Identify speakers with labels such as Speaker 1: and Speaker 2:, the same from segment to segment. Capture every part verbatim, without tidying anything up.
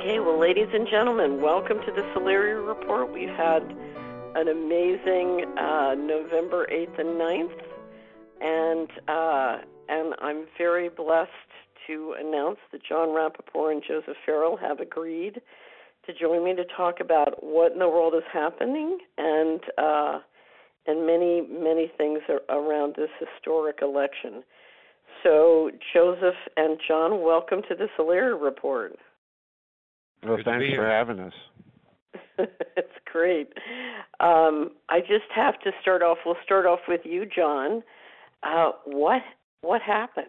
Speaker 1: Okay, well, ladies and gentlemen, welcome to the Solari Report. We've had an amazing uh, November eighth and ninth, and uh, and I'm very blessed to announce that Jon Rappoport and Joseph Farrell have agreed to join me to talk about what in the world is happening and uh, and many, many things around this historic election. So, Joseph and Jon, welcome to the Solari Report.
Speaker 2: Well,
Speaker 3: Good
Speaker 2: thanks for having us.
Speaker 1: It's great. Um, I just have to start off. We'll start off with you, Jon. Uh, what what happened?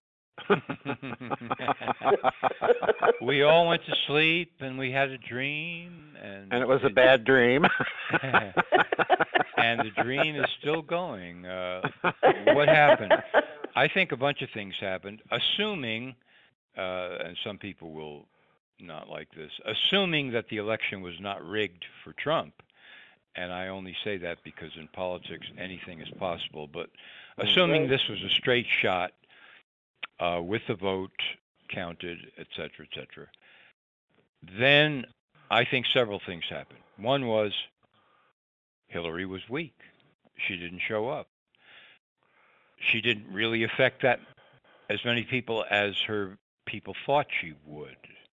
Speaker 3: We all went to sleep, and we had a dream, and
Speaker 2: and it was a bad dream.
Speaker 3: And the dream is still going. Uh, what happened? I think a bunch of things happened. Assuming, uh, and some people will not like this, assuming that the election was not rigged for Trump, and I only say that because in politics anything is possible, but assuming
Speaker 1: Right.
Speaker 3: this was a straight shot uh, with the vote counted, et cetera, et cetera, then I think several things happened. One was Hillary was weak. She didn't show up. She didn't really affect that as many people as her people thought she would.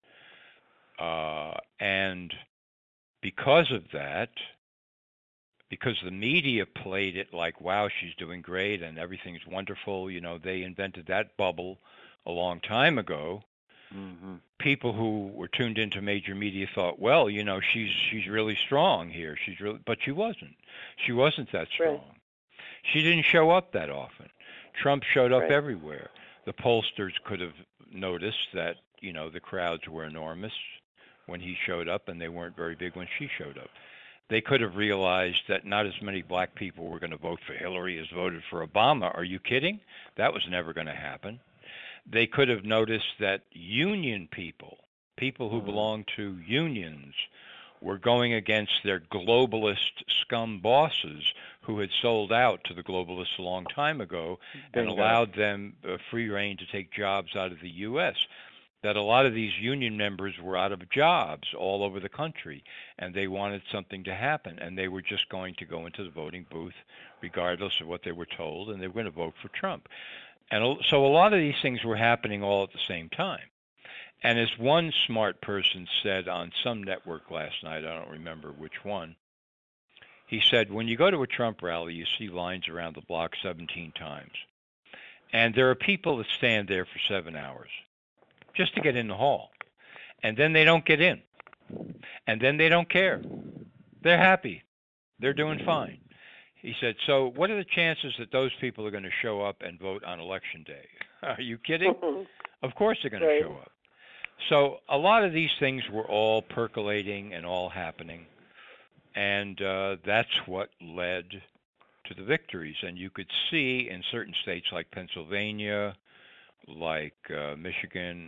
Speaker 3: Uh, and because of that, because the media played it like, wow, she's doing great and everything's wonderful, you know, they invented that bubble a long time ago.
Speaker 2: Mm-hmm.
Speaker 3: People who were tuned into major media thought, well, you know, she's she's really strong here. She's really, but she wasn't. She wasn't that strong.
Speaker 1: Right.
Speaker 3: She didn't show up that often. Trump showed up
Speaker 1: Right.
Speaker 3: everywhere. The pollsters could have noticed that, you know, the crowds were enormous when he showed up, and they weren't very big when she showed up. They could have realized that not as many black people were going to vote for Hillary as voted for Obama. Are you kidding? That was never going to happen. They could have noticed that union people, people who belong to unions, were going against their globalist scum bosses who had sold out to the globalists a long time ago and
Speaker 2: Bingo.
Speaker 3: allowed them uh, free rein to take jobs out of the U S That a lot of these union members were out of jobs all over the country, and they wanted something to happen, and they were just going to go into the voting booth regardless of what they were told, and they were going to vote for Trump. And so a lot of these things were happening all at the same time. And as one smart person said on some network last night, I don't remember which one, he said, when you go to a Trump rally, you see lines around the block seventeen times. And there are people that stand there for seven hours just to get in the hall. And then they don't get in. And then they don't care. They're happy. They're doing fine. He said, so what are the chances that those people are going to show up and vote on election day? Are you kidding? Of course they're going
Speaker 1: Right.
Speaker 3: to show up. So a lot of these things were all percolating and all happening. And uh, that's what led to the victories. And you could see in certain states like Pennsylvania, like uh, Michigan,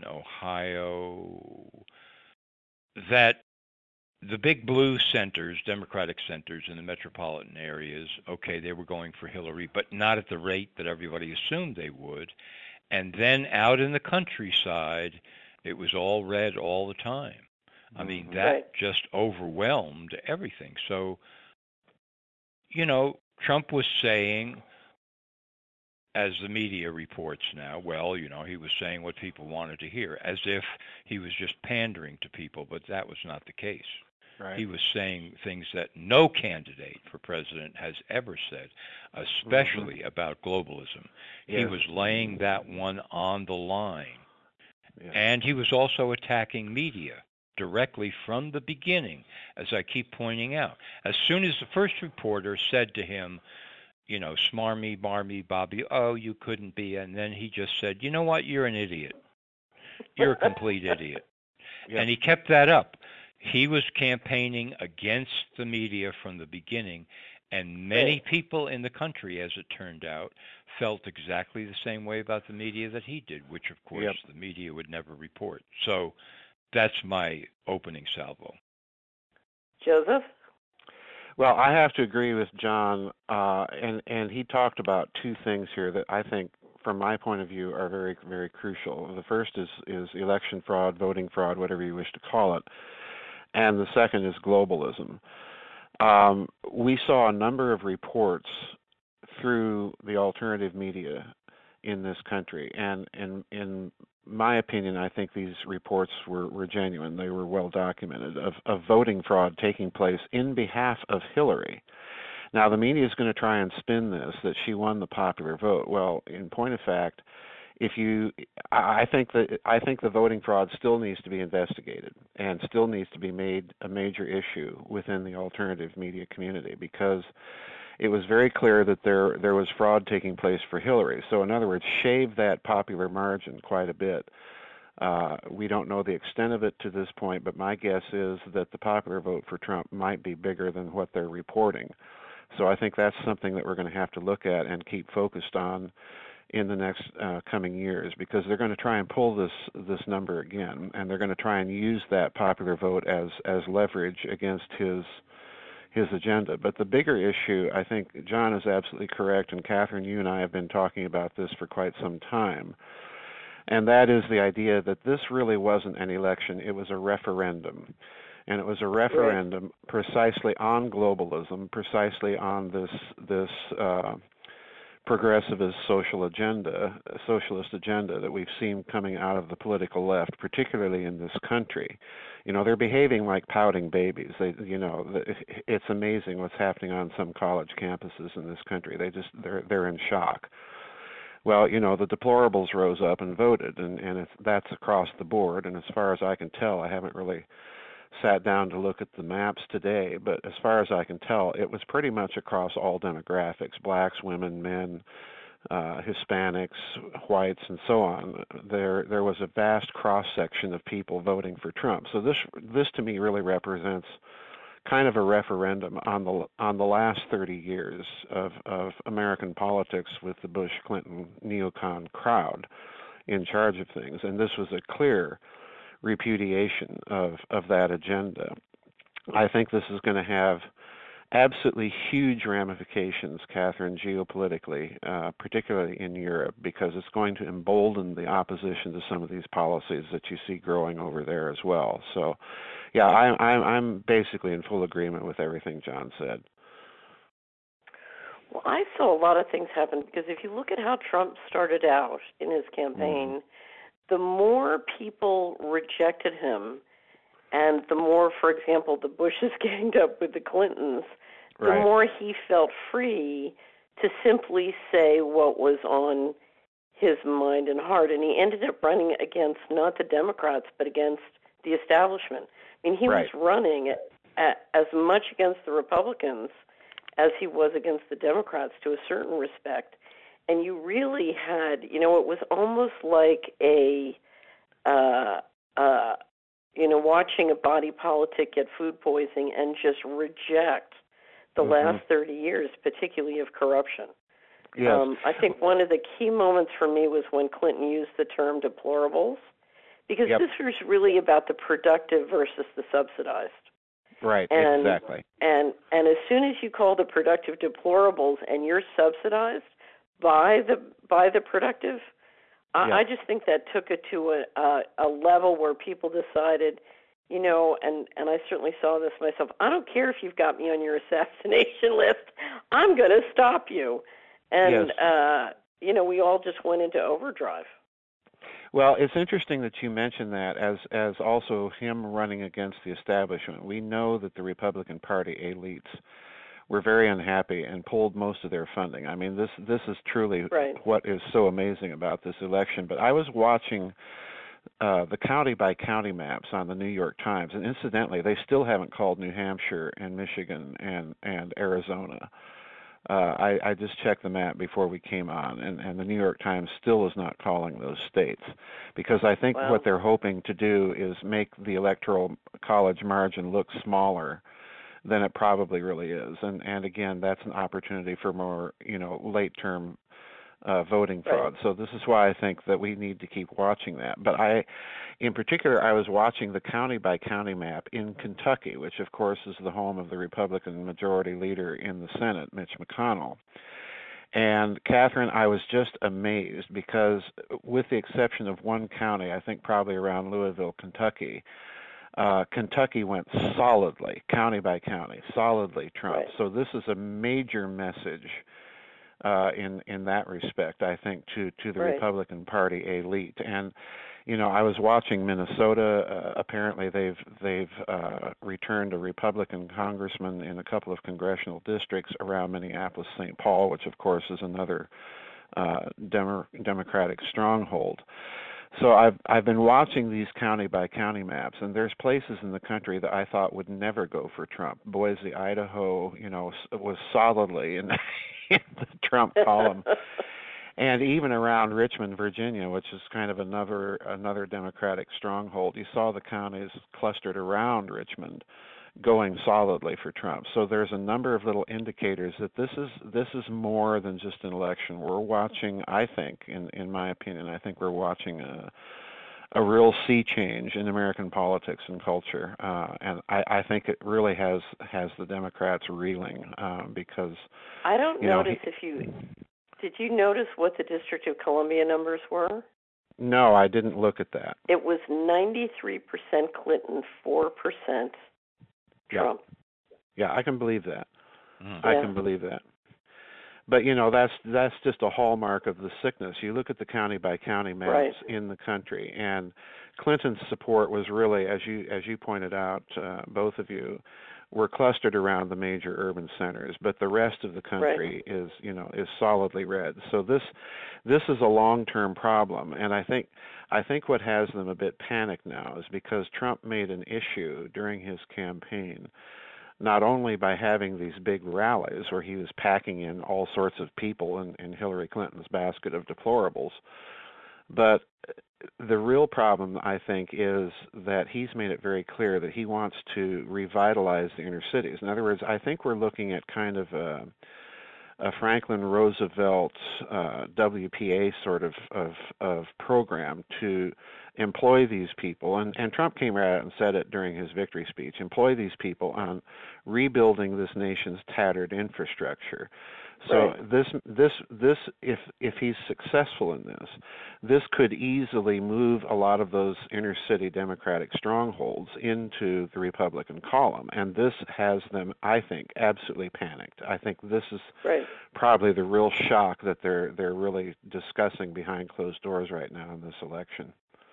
Speaker 3: Ohio, that the big blue centers, Democratic centers in the metropolitan areas, okay, they were going for Hillary, but not at the rate that everybody assumed they would. And then out in the countryside, it was all red all the time. I mean, that
Speaker 1: Right.
Speaker 3: just overwhelmed everything. So, you know, Trump was saying, as the media reports now, well, you know, he was saying what people wanted to hear, as if he was just pandering to people, but that was not the case.
Speaker 2: Right.
Speaker 3: He was saying things that no candidate for president has ever said, especially
Speaker 2: Mm-hmm.
Speaker 3: about globalism.
Speaker 2: Yes.
Speaker 3: He was laying that one on the line.
Speaker 2: Yes.
Speaker 3: And he was also attacking media directly from the beginning, as I keep pointing out. As soon as the first reporter said to him, you know, smarmy, barmy, Bobby, oh, you couldn't be. And then he just said, you know what, you're an idiot. You're a complete idiot.
Speaker 2: Yep.
Speaker 3: And he kept that up. He was campaigning against the media from the beginning. And many
Speaker 1: Right.
Speaker 3: people in the country, as it turned out, felt exactly the same way about the media that he did, which, of course,
Speaker 2: Yep.
Speaker 3: the media would never report. So that's my opening salvo.
Speaker 1: Joseph?
Speaker 2: Well, I have to agree with Jon, uh, and and he talked about two things here that I think from my point of view, are very, very crucial. The first is, is election fraud, voting fraud, whatever you wish to call it, and the second is globalism. Um, we saw a number of reports through the alternative media in this country, and in, in my opinion, I think these reports were, were genuine. They were well documented, of, of voting fraud taking place in behalf of Hillary. Now, the media is going to try and spin this, that she won the popular vote. Well, in point of fact, if you, I think that I think the voting fraud still needs to be investigated and still needs to be made a major issue within the alternative media community, because it was very clear that there there was fraud taking place for Hillary. So, in other words, shave that popular margin quite a bit. Uh, we don't know the extent of it to this point, but my guess is that the popular vote for Trump might be bigger than what they're reporting. So I think that's something that we're going to have to look at and keep focused on in the next uh, coming years, because they're going to try and pull this this number again, and they're going to try and use that popular vote as as leverage against his his agenda. But the bigger issue, I think John is absolutely correct, and Catherine, you and I have been talking about this for quite some time, and that is the idea that this really wasn't an election, it was a referendum. And it was a referendum right. precisely on globalism, precisely on this this uh, progressivist social agenda, socialist agenda that we've seen coming out of the political left, particularly in this country. You know, they're behaving like pouting babies. They, you know, it's amazing what's happening on some college campuses in this country. They just they're they're in shock. Well, you know, the deplorables rose up and voted, and and it's, that's across the board. And as far as I can tell, I haven't really sat down to look at the maps today, but as far as I can tell, it was pretty much across all demographics: blacks, women, men, uh, Hispanics, whites, and so on. There, there was a vast cross section of people voting for Trump. So this, this to me really represents kind of a referendum on the on the last thirty years of of American politics with the Bush-Clinton neocon crowd in charge of things, and this was a clear repudiation of, of that agenda. I think this is going to have absolutely huge ramifications, Catherine, geopolitically, uh, particularly in Europe, because it's going to embolden the opposition to some of these policies that you see growing over there as well. So, yeah, I, I'm, I'm basically in full agreement with everything John said.
Speaker 1: Well, I saw a lot of things happen, because if you look at how Trump started out in his campaign, mm-hmm. the more people rejected him, and the more, for example, the Bushes ganged up with the Clintons, the
Speaker 2: right.
Speaker 1: more he felt free to simply say what was on his mind and heart. And he ended up running against not the Democrats, but against the establishment. I mean, he
Speaker 2: right.
Speaker 1: was running at, at, as much against the Republicans as he was against the Democrats, to a certain respect. And you really had, you know, it was almost like a, uh, uh, you know, watching a body politic get food poisoning and just reject the mm-hmm. last thirty years, particularly of corruption.
Speaker 2: Yes.
Speaker 1: Um, I think one of the key moments for me was when Clinton used the term deplorables, because
Speaker 2: yep.
Speaker 1: this was really about the productive versus the subsidized.
Speaker 2: Right,
Speaker 1: and,
Speaker 2: exactly.
Speaker 1: And and as soon as you call the productive deplorables and you're subsidized by the by the productive, I,
Speaker 2: yeah.
Speaker 1: I just think that took it to a, a a level where people decided, you know, and, and I certainly saw this myself, I don't care if you've got me on your assassination list, I'm going to stop you. And,
Speaker 2: yes.
Speaker 1: uh, you know, we all just went into overdrive.
Speaker 2: Well, it's interesting that you mentioned that as as also him running against the establishment. We know that the Republican Party elites were very unhappy and pulled most of their funding. I mean, this this is truly
Speaker 1: right.
Speaker 2: what is so amazing about this election. But I was watching uh, the county-by-county maps on the New York Times, and incidentally, they still haven't called New Hampshire and Michigan and, and Arizona. Uh, I, I just checked the map before we came on, and, and the New York Times still is not calling those states, because I think
Speaker 1: wow.
Speaker 2: what they're hoping to do is make the electoral college margin look smaller than it probably really is. And, and again, that's an opportunity for more, you know, late-term uh, voting fraud.
Speaker 1: Right.
Speaker 2: So this is why I think that we need to keep watching that. But I, in particular, I was watching the county-by-county map in Kentucky, which, of course, is the home of the Republican majority leader in the Senate, Mitch McConnell. And Catherine, I was just amazed because, with the exception of one county, I think probably around Louisville, Kentucky, uh, Kentucky went solidly, county by county, solidly Trump.
Speaker 1: Right.
Speaker 2: So this is a major message uh, in in that respect, I think, to to the
Speaker 1: Right.
Speaker 2: Republican Party elite. And you know, I was watching Minnesota. Uh, apparently, they've they've uh, returned a Republican congressman in a couple of congressional districts around Minneapolis, Saint Paul, which of course is another uh, Demo- Democratic stronghold. So I've I've been watching these county by county maps, and there's places in the country that I thought would never go for Trump. Boise, Idaho, you know, was solidly in, in the Trump column. And even around Richmond, Virginia, which is kind of another another Democratic stronghold, you saw the counties clustered around Richmond going solidly for Trump. So there's a number of little indicators that this is this is more than just an election. We're watching, I think, in in my opinion, I think we're watching a a real sea change in American politics and culture, uh, and I, I think it really has has the Democrats reeling uh, because
Speaker 1: I don't
Speaker 2: you know,
Speaker 1: notice
Speaker 2: he,
Speaker 1: if you did you notice what the District of Columbia numbers were?
Speaker 2: No, I didn't look at that.
Speaker 1: It was ninety-three percent Clinton, four percent Trump.
Speaker 2: Yeah, yeah, I can believe that.
Speaker 3: Mm.
Speaker 2: I
Speaker 1: Yeah.
Speaker 2: can believe that. But you know, that's that's just a hallmark of the sickness. You look at the county by county maps
Speaker 1: Right.
Speaker 2: in the country, and Clinton's support was really, as you as you pointed out, uh, both of you, were clustered around the major urban centers. But the rest of the country
Speaker 1: Right.
Speaker 2: is, you know, is solidly red. So this this is a long-term problem, and I think I think what has them a bit panicked now is because Trump made an issue during his campaign, not only by having these big rallies where he was packing in all sorts of people in, in Hillary Clinton's basket of deplorables, but the real problem, I think, is that he's made it very clear that he wants to revitalize the inner cities. In other words, I think we're looking at kind of a, a Franklin Roosevelt uh, W P A sort of, of, of program to employ these people, and, and Trump came right out and said it during his victory speech, employ these people on rebuilding this nation's tattered infrastructure. So
Speaker 1: Right.
Speaker 2: this this this if if he's successful in this, this could easily move a lot of those inner city Democratic strongholds into the Republican column, and this has them, I think, absolutely panicked. I think this is
Speaker 1: Right.
Speaker 2: probably the real shock that they're they're really discussing behind closed doors right now in this election.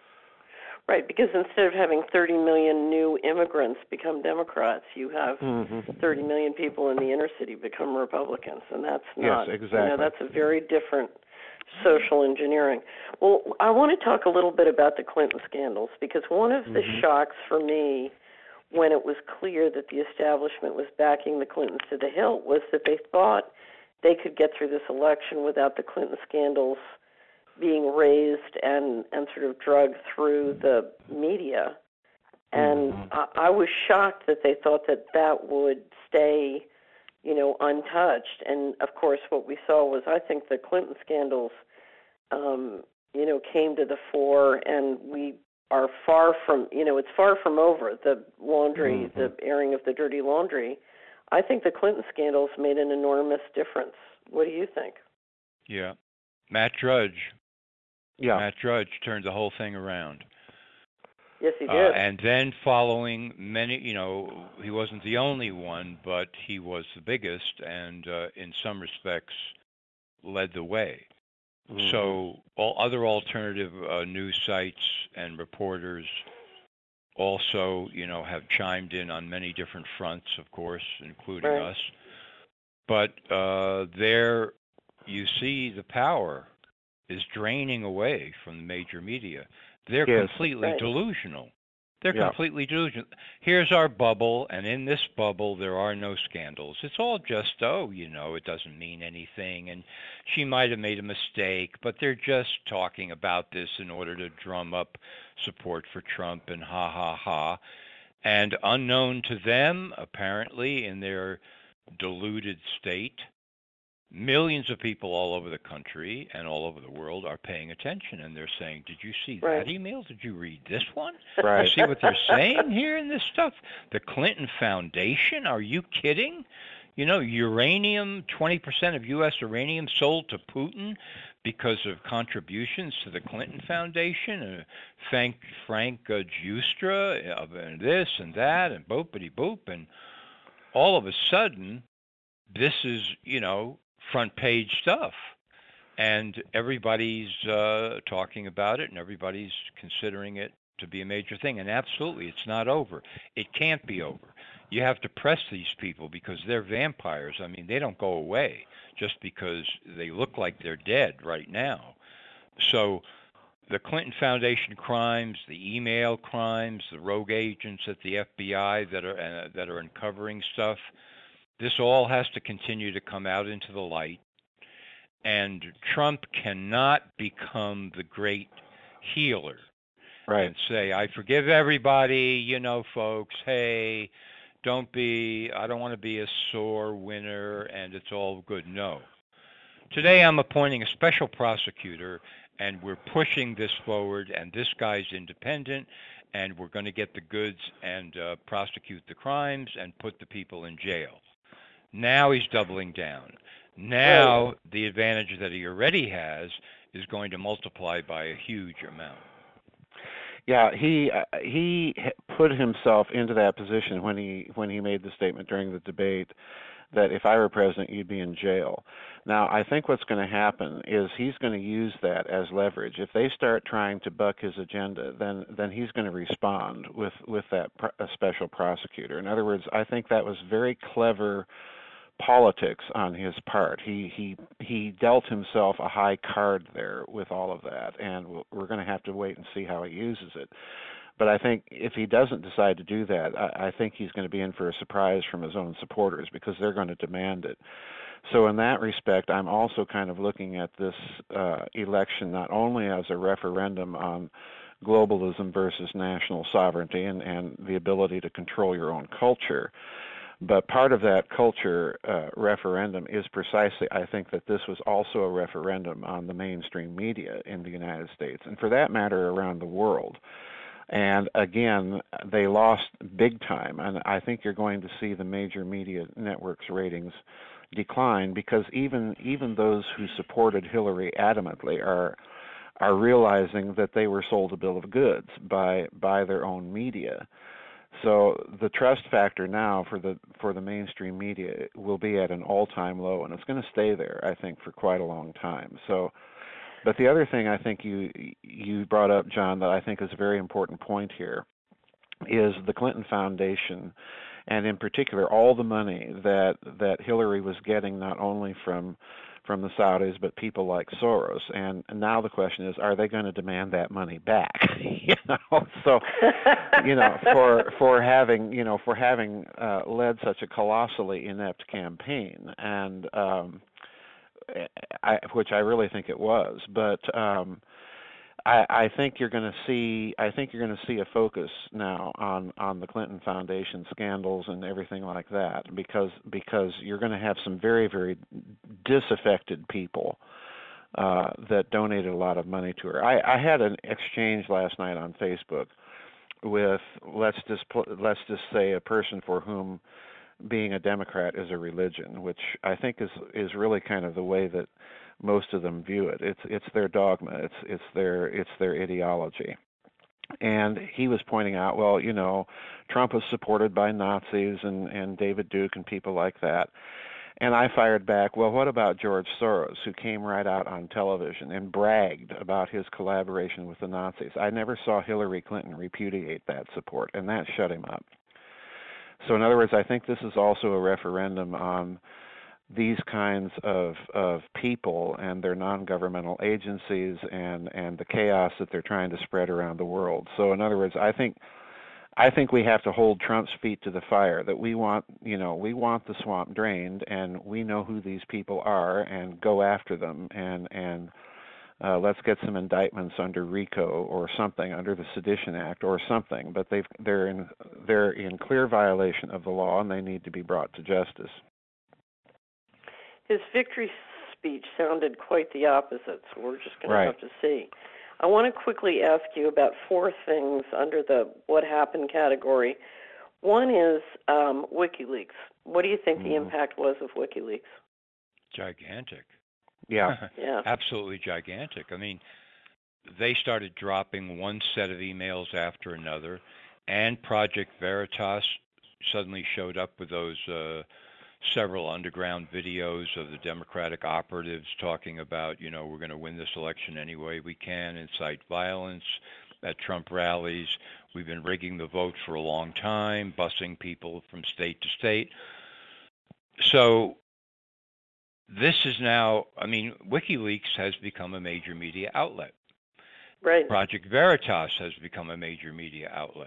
Speaker 1: Right, because instead of having thirty million new immigrants become Democrats, you have
Speaker 2: Mm-hmm.
Speaker 1: thirty million people in the inner city become Republicans, and that's not,
Speaker 2: Yes,
Speaker 1: you
Speaker 2: exactly.
Speaker 1: know, that's a very different social engineering. Well, I want to talk a little bit about the Clinton scandals, because one of the
Speaker 2: Mhm.
Speaker 1: shocks for me when it was clear that the establishment was backing the Clintons to the hilt was that they thought they could get through this election without the Clinton scandals being raised and, and sort of drugged through the media. And
Speaker 2: Mhm.
Speaker 1: I, I was shocked that they thought that that would stay, you know, untouched. And, of course, what we saw was, I think, the Clinton scandals, um, you know, came to the fore, and we are far from, you know, it's far from over, the laundry,
Speaker 2: Mhm.
Speaker 1: the airing of the dirty laundry. I think the Clinton scandals made an enormous difference. What do you think?
Speaker 3: Yeah. Matt Drudge.
Speaker 2: Yeah.
Speaker 3: Matt Drudge turned the whole thing around.
Speaker 1: Yes, he
Speaker 3: Uh,
Speaker 1: did.
Speaker 3: and then following many, you know, he wasn't the only one, but he was the biggest and uh, in some respects led the way.
Speaker 2: Mhm.
Speaker 3: So all other alternative uh, news sites and reporters also, you know, have chimed in on many different fronts, of course, including
Speaker 1: Right.
Speaker 3: us. But uh, there you see the power is draining away from the major media. They're
Speaker 2: Yes.
Speaker 3: completely
Speaker 1: Right.
Speaker 3: delusional. They're
Speaker 2: Yeah.
Speaker 3: completely delusional. Here's our bubble, and in this bubble there are no scandals. It's all just, oh, you know, it doesn't mean anything, and she might have made a mistake, but they're just talking about this in order to drum up support for Trump and ha ha ha. And unknown to them, apparently, in their deluded state, millions of people all over the country and all over the world are paying attention, and they're saying, did you see
Speaker 1: Right.
Speaker 3: that email? Did you read this one?
Speaker 2: Right.
Speaker 3: You see what they're saying here in this stuff? The Clinton Foundation? Are you kidding? You know, uranium, twenty percent of U S uranium sold to Putin because of contributions to the Clinton Foundation, and Frank, Frank uh, Giustra, uh, and this and that, and boopity boop, and all of a sudden, this is, you know, front page stuff. And everybody's uh, talking about it, and everybody's considering it to be a major thing. And absolutely, it's not over. It can't be over. You have to press these people because they're vampires. I mean, they don't go away just because they look like they're dead right now. So the Clinton Foundation crimes, the email crimes, the rogue agents at the F B I that are uh, that are uncovering stuff, this all has to continue to come out into the light. And Trump cannot become the great healer,
Speaker 2: right,
Speaker 3: and say, I forgive everybody, you know, folks, hey, don't be, I don't want to be a sore winner and it's all good. No. Today I'm appointing a special prosecutor and we're pushing this forward, and this guy's independent, and we're going to get the goods and uh, prosecute the crimes and put the people in jail. Now he's doubling down. Now
Speaker 1: Right.
Speaker 3: the advantage that he already has is going to multiply by a huge amount.
Speaker 2: Yeah, he uh, he put himself into that position when he when he made the statement during the debate that if I were president, you'd be in jail. Now, I think what's going to happen is he's going to use that as leverage. If they start trying to buck his agenda, then then he's going to respond with with that pr- a special prosecutor. In other words, I think that was very clever politics on his part. He he he dealt himself a high card there with all of that, and we're going to have to wait and see how he uses it. But I think if he doesn't decide to do that, I, I think he's going to be in for a surprise from his own supporters because they're going to demand it. So in that respect, I'm also kind of looking at this uh, election not only as a referendum on globalism versus national sovereignty and, and the ability to control your own culture, but part of that culture uh, referendum is precisely, I think, that this was also a referendum on the mainstream media in the United States, and for that matter, around the world. And again, they lost big time, and I think you're going to see the major media networks' ratings decline because even even those who supported Hillary adamantly are are realizing that they were sold a bill of goods by by their own media. So the trust factor now for the for the mainstream media will be at an all-time low, and it's going to stay there, I think, for quite a long time. So, but the other thing I think you you brought up, John, that I think is a very important point here, is the Clinton Foundation, and in particular all the money that that Hillary was getting, not only from from the Saudis, but people like Soros. And now the question is, are they going to demand that money back? you know, so you know, for for having you know for having uh, led such a colossally inept campaign, and um, I, which I really think it was, but. Um, I, I think you're going to see. I think you're going to see a focus now on, on the Clinton Foundation scandals and everything like that, because because you're going to have some very very disaffected people uh, that donated a lot of money to her. I, I had an exchange last night on Facebook with let's just let's just say a person for whom being a Democrat is a religion, which I think is is really kind of the way that most of them view it. It's it's their dogma. It's it's their it's their ideology. And he was pointing out, well, you know, Trump was supported by Nazis and and David Duke and people like that. And I fired back, well, what about George Soros, who came right out on television and bragged about his collaboration with the Nazis? I never saw Hillary Clinton repudiate that support, and that shut him up. So in other words, I think this is also a referendum on these kinds of of people and their non-governmental agencies and and the chaos that they're trying to spread around the world. So in other words, I think I think we have to hold Trump's feet to the fire, that we want, you know, we want the swamp drained, and we know who these people are, and go after them, and and uh, let's get some indictments under RICO or something, under the Sedition Act or something. But they've they're in they're in clear violation of the law, and they need to be brought to justice.
Speaker 1: His victory speech sounded quite the opposite, so we're just going
Speaker 2: Right.
Speaker 1: to have to see. I want to quickly ask you about four things under the what happened category. One is um, WikiLeaks. What do you think
Speaker 2: mm-hmm.
Speaker 1: the impact was of WikiLeaks?
Speaker 3: Gigantic.
Speaker 2: Yeah.
Speaker 1: yeah.
Speaker 3: Absolutely gigantic. I mean, they started dropping one set of emails after another, and Project Veritas suddenly showed up with those uh, several underground videos of the Democratic operatives talking about, you know, we're going to win this election any way we can, incite violence at Trump rallies. We've been rigging the vote for a long time, busing people from state to state. So this is now, I mean, WikiLeaks has become a major media outlet.
Speaker 1: Right.
Speaker 3: Project Veritas has become a major media outlet.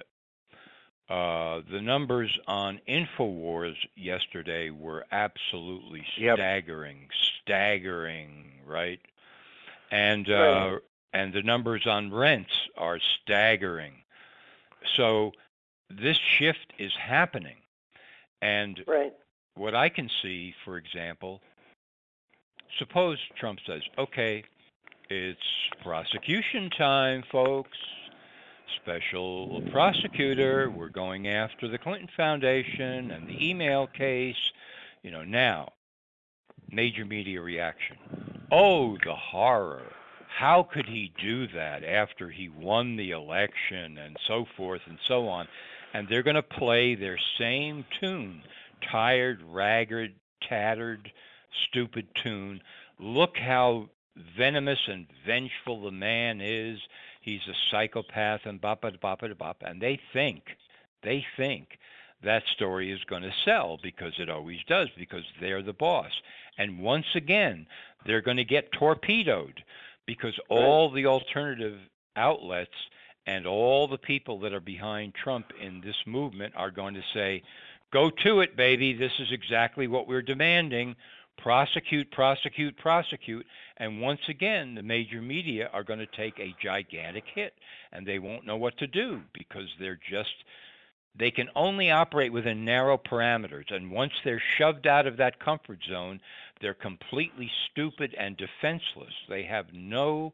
Speaker 3: Uh, the numbers on InfoWars yesterday were absolutely
Speaker 2: yep.
Speaker 3: staggering, staggering, right? And uh,
Speaker 1: right.
Speaker 3: and the numbers on rents are staggering. So this shift is happening. And
Speaker 1: right.
Speaker 3: what I can see, for example, suppose Trump says, okay, it's prosecution time, folks. Special prosecutor, we're going after the Clinton Foundation and the email case. You know, now, major media reaction. Oh, the horror. How could he do that after he won the election and so forth and so on? And they're going to play their same tune, tired, ragged, tattered, stupid tune. Look how venomous and vengeful the man is. He's a psychopath and bop bop bop bop, and they think, they think that story is going to sell because it always does, because they're the boss. And once again, they're going to get torpedoed because all the alternative outlets and all the people that are behind Trump in this movement are going to say, go to it, baby. This is exactly what we're demanding. Prosecute, prosecute, prosecute. And once again, the major media are going to take a gigantic hit, and they won't know what to do because they're just, they can only operate within narrow parameters. And once they're shoved out of that comfort zone, they're completely stupid and defenseless. They have no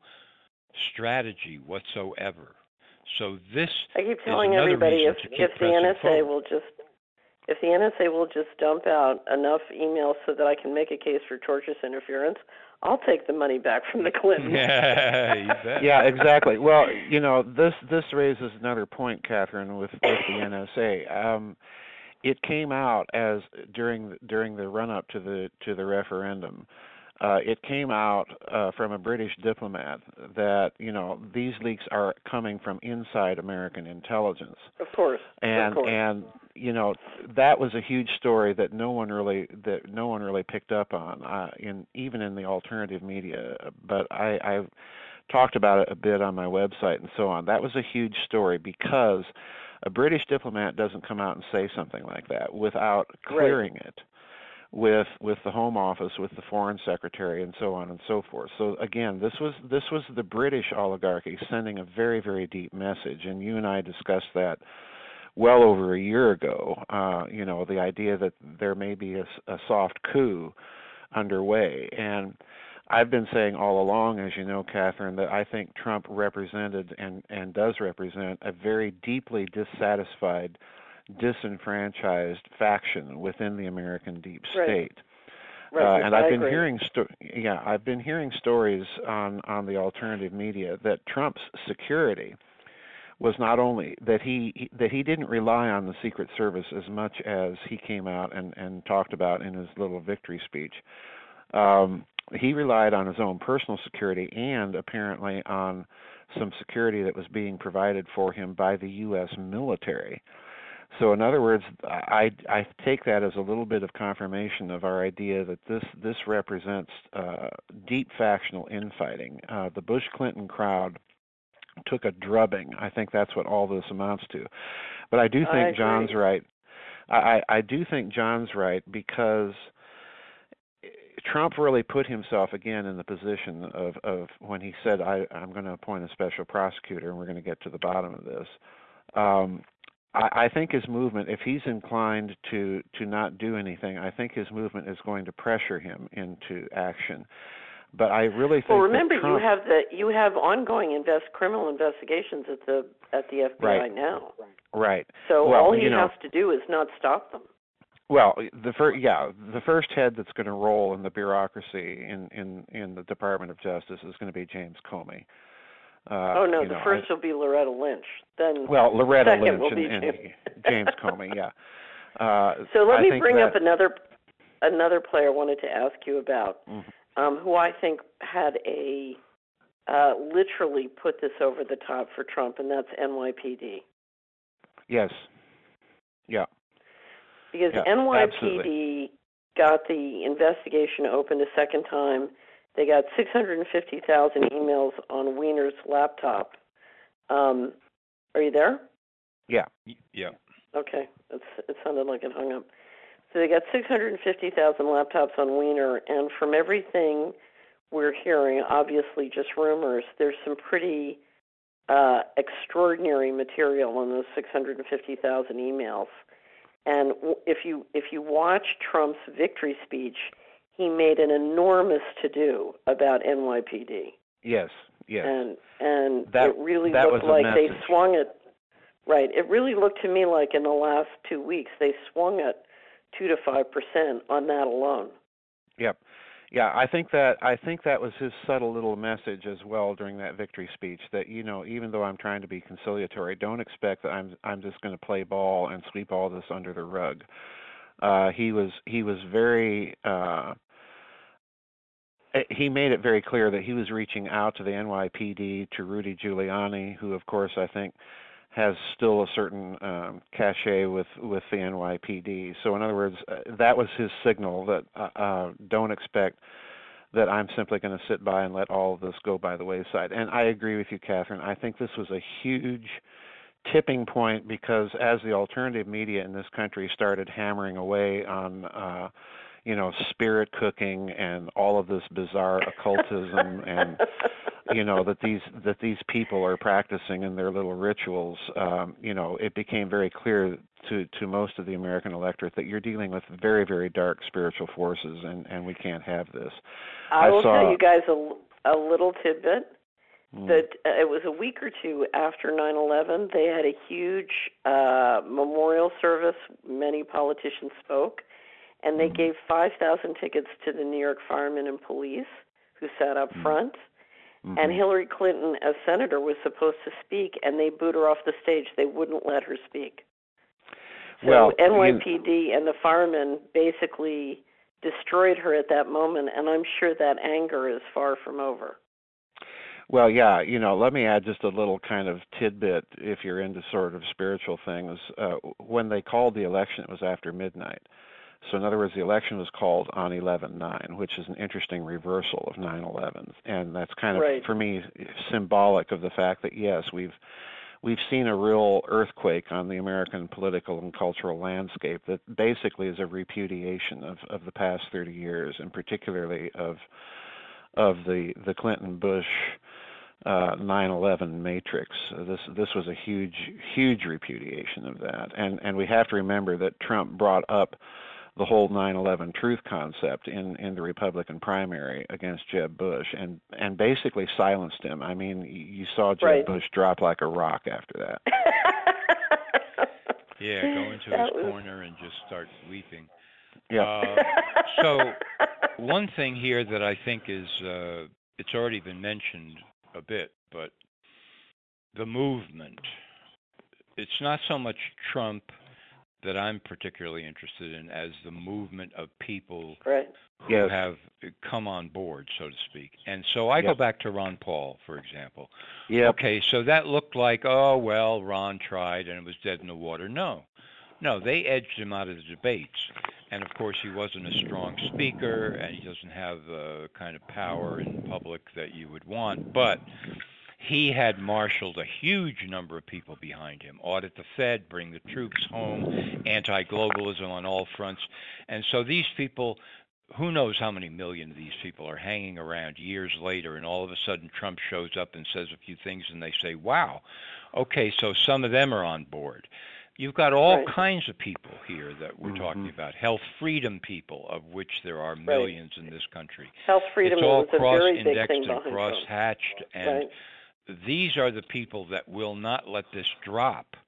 Speaker 3: strategy whatsoever. So this
Speaker 1: I keep
Speaker 3: is
Speaker 1: telling
Speaker 3: another
Speaker 1: everybody
Speaker 3: reason
Speaker 1: if,
Speaker 3: to keep
Speaker 1: if the
Speaker 3: pressing
Speaker 1: N S A
Speaker 3: forward.
Speaker 1: will just If the N S A will just dump out enough emails so that I can make a case for tortious interference, I'll take the money back from the Clintons.
Speaker 3: Yeah, you bet.
Speaker 2: Yeah, exactly. Well, you know, this this raises another point, Catherine, with, with the N S A. Um, it came out as during during the run up to the to the referendum. Uh, it came out uh, from a British diplomat that, you know, these leaks are coming from inside American intelligence.
Speaker 1: Of course.
Speaker 2: And
Speaker 1: of course.
Speaker 2: and you know, that was a huge story that no one really that no one really picked up on uh, in even in the alternative media. But I, I talked about it a bit on my website and so on. That was a huge story because a British diplomat doesn't come out and say something like that without clearing
Speaker 1: right.
Speaker 2: it with with the Home Office, with the Foreign Secretary, and so on and so forth. So again, this was this was the British oligarchy sending a very, very deep message, and you and I discussed that well over a year ago. Uh, you know, the idea that there may be a, a soft coup underway, and I've been saying all along, as you know, Catherine, that I think Trump represented and and does represent a very deeply dissatisfied, disenfranchised faction within the American deep state.
Speaker 1: Right. Right.
Speaker 2: Uh, and
Speaker 1: I
Speaker 2: I've been
Speaker 1: agree.
Speaker 2: hearing, sto- yeah, I've been hearing stories on, on the alternative media that Trump's security was not only that he that he didn't rely on the Secret Service as much as he came out and, and talked about in his little victory speech. Um, he relied on his own personal security and apparently on some security that was being provided for him by the U S military. So in other words, I, I take that as a little bit of confirmation of our idea that this, this represents uh, deep factional infighting. Uh, the Bush-Clinton crowd took a drubbing. I think that's what all this amounts to. But I do think
Speaker 1: I
Speaker 2: John's right. I, I do think John's right because Trump really put himself again in the position of, of when he said, I, I'm going to appoint a special prosecutor and we're going to get to the bottom of this. Um, I, I think his movement, if he's inclined to, to not do anything, I think his movement is going to pressure him into action. But I really think
Speaker 1: well, remember
Speaker 2: that Trump,
Speaker 1: you have the you have ongoing invest criminal investigations at the at the F B I
Speaker 2: right.
Speaker 1: now.
Speaker 2: Right.
Speaker 1: So
Speaker 2: well,
Speaker 1: all he
Speaker 2: you know,
Speaker 1: has to do is not stop them.
Speaker 2: Well, the first, yeah, the first head that's going to roll in the bureaucracy in, in, in the Department of Justice is going to be James Comey. Uh,
Speaker 1: oh no,
Speaker 2: you
Speaker 1: the
Speaker 2: know,
Speaker 1: first
Speaker 2: I,
Speaker 1: will be Loretta Lynch. Then
Speaker 2: well, Loretta
Speaker 1: second
Speaker 2: Lynch
Speaker 1: will
Speaker 2: and,
Speaker 1: be
Speaker 2: and
Speaker 1: James.
Speaker 2: James Comey, yeah. Uh,
Speaker 1: so let
Speaker 2: I
Speaker 1: me
Speaker 2: think
Speaker 1: bring
Speaker 2: that,
Speaker 1: up another another player I wanted to ask you about,
Speaker 2: mm-hmm.
Speaker 1: um, who I think had a uh, literally put this over the top for Trump, and that's N Y P D.
Speaker 2: Yes. Yeah.
Speaker 1: Because
Speaker 2: yeah,
Speaker 1: N Y P D
Speaker 2: absolutely.
Speaker 1: got the investigation opened a second time. They got six hundred fifty thousand emails on Weiner's laptop. Um, are you there?
Speaker 2: Yeah.
Speaker 3: Yeah.
Speaker 1: Okay. It's, it sounded like it hung up. So they got six hundred fifty thousand laptops on Weiner, and from everything we're hearing, obviously just rumors, there's some pretty uh, extraordinary material on those six hundred fifty thousand emails. And if you if you watch Trump's victory speech, he made an enormous to-do about N Y P D.
Speaker 2: Yes, yes.
Speaker 1: And and
Speaker 2: that,
Speaker 1: it really
Speaker 2: that
Speaker 1: looked
Speaker 2: was
Speaker 1: like they
Speaker 2: message.
Speaker 1: swung it. Right. It really looked to me like in the last two weeks they swung it two to five percent on that alone.
Speaker 2: Yep. Yeah, I think that I think that was his subtle little message as well during that victory speech. That, you know, even though I'm trying to be conciliatory, don't expect that I'm I'm just going to play ball and sweep all this under the rug. Uh, he was he was very uh, he made it very clear that he was reaching out to the N Y P D, to Rudy Giuliani, who of course I think has still a certain um, cachet with, with the N Y P D. So in other words, uh, that was his signal that uh, uh, don't expect that I'm simply going to sit by and let all of this go by the wayside. And I agree with you, Catherine. I think this was a huge tipping point, because as the alternative media in this country started hammering away on uh, you know, spirit cooking and all of this bizarre occultism and you know that these that these people are practicing in their little rituals, um, you know, it became very clear to to most of the American electorate that you're dealing with very, very dark spiritual forces, and, and we can't have this.
Speaker 1: I,
Speaker 2: I
Speaker 1: will
Speaker 2: saw,
Speaker 1: tell you guys a, a little tidbit.
Speaker 2: Mm.
Speaker 1: That uh, it was a week or two after nine eleven. They had a huge uh, memorial service. Many politicians spoke, and they mm. gave five thousand tickets to the New York firemen and police who sat up mm. front. Mm-hmm. And Hillary Clinton, as senator, was supposed to speak, and they booed her off the stage. They wouldn't let her speak. So
Speaker 2: well,
Speaker 1: N Y P D you... and the firemen basically destroyed her at that moment, and I'm sure that anger is far from over.
Speaker 2: Well, yeah, you know, let me add just a little kind of tidbit if you're into sort of spiritual things. Uh, when they called the election, it was after midnight. So in other words, the election was called on eleven nine, which is an interesting reversal of nine eleven. And that's kind of,
Speaker 1: right.
Speaker 2: for me, symbolic of the fact that, yes, we've we've seen a real earthquake on the American political and cultural landscape that basically is a repudiation of, of the past thirty years, and particularly of of the, the Clinton-Bush uh, nine eleven matrix. Uh, this this was a huge, huge repudiation of that. And, and we have to remember that Trump brought up the whole nine eleven truth concept in, in the Republican primary against Jeb Bush, and, and basically silenced him. I mean, you saw Jeb
Speaker 1: right.
Speaker 2: Bush drop like a rock after that.
Speaker 3: Yeah, go into
Speaker 1: that
Speaker 3: his
Speaker 1: was...
Speaker 3: corner and just start weeping.
Speaker 2: Yeah.
Speaker 3: Uh, so one thing here that I think is, uh, it's already been mentioned a bit, but the movement. It's not so much Trump that I'm particularly interested in as the movement of people
Speaker 1: right.
Speaker 3: who
Speaker 2: yes.
Speaker 3: have come on board, so to speak. And so I
Speaker 2: yep.
Speaker 3: go back to Ron Paul, for example.
Speaker 2: Yep.
Speaker 3: Okay, so that looked like, oh, well, Ron tried and it was dead in the water. No. No, they edged him out of the debates. And, of course, he wasn't a strong speaker, and he doesn't have the kind of power in public that you would want. But he had marshaled a huge number of people behind him, audit the Fed, bring the troops home, anti-globalism on all fronts. And so these people, who knows how many million of these people are hanging around years later, and all of a sudden Trump shows up and says a few things, and they say, wow, okay, so some of them are on board. You've got all
Speaker 1: right.
Speaker 3: kinds of people here that we're
Speaker 2: mm-hmm.
Speaker 3: talking about, health freedom people, of which there are millions right. in this country.
Speaker 1: Health freedom
Speaker 3: it's all
Speaker 1: was a very big
Speaker 3: cross-indexed
Speaker 1: thing
Speaker 3: and cross-hatched, and
Speaker 1: right.
Speaker 3: these are the people that will not let this drop.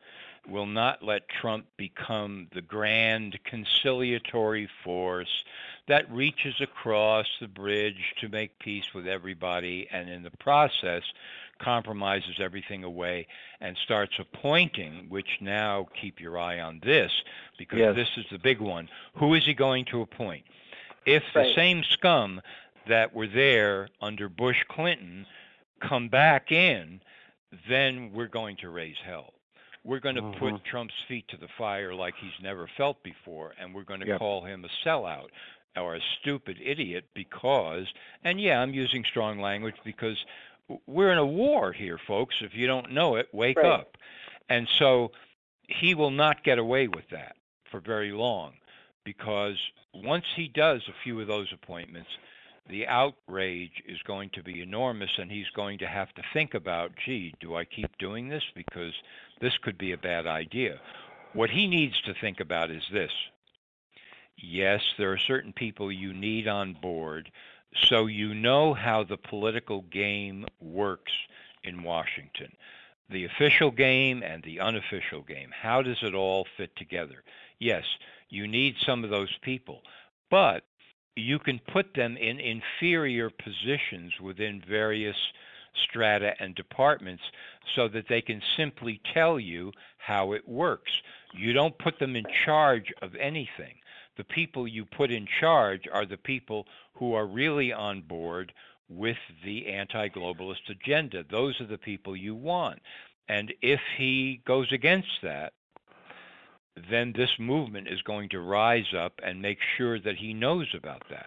Speaker 3: will not let Trump become the grand conciliatory force that reaches across the bridge to make peace with everybody and in the process compromises everything away and starts appointing, which now keep your eye on this, because
Speaker 2: Yes.
Speaker 3: this is the big one. Who is he going to appoint? If the
Speaker 1: Right.
Speaker 3: same scum that were there under Bush Clinton come back in, then we're going to raise hell. We're going to
Speaker 2: Mhm.
Speaker 3: put Trump's feet to the fire like he's never felt before, and we're going to
Speaker 2: Yep.
Speaker 3: call him a sellout or a stupid idiot because, and yeah, I'm using strong language because we're in a war here, folks. If you don't know it, wake
Speaker 1: Right.
Speaker 3: up. And so he will not get away with that for very long, because once he does a few of those appointments, the outrage is going to be enormous, and he's going to have to think about, gee, do I keep doing this? Because this could be a bad idea. What he needs to think about is this. Yes, there are certain people you need on board, so you know how the political game works in Washington. The official game and the unofficial game. How does it all fit together? Yes, you need some of those people, but you can put them in inferior positions within various strata and departments so that they can simply tell you how it works. You don't put them in charge of anything. The people you put in charge are the people who are really on board with the anti-globalist agenda. Those are the people you want. And if he goes against that, then this movement is going to rise up and make sure that he knows about that.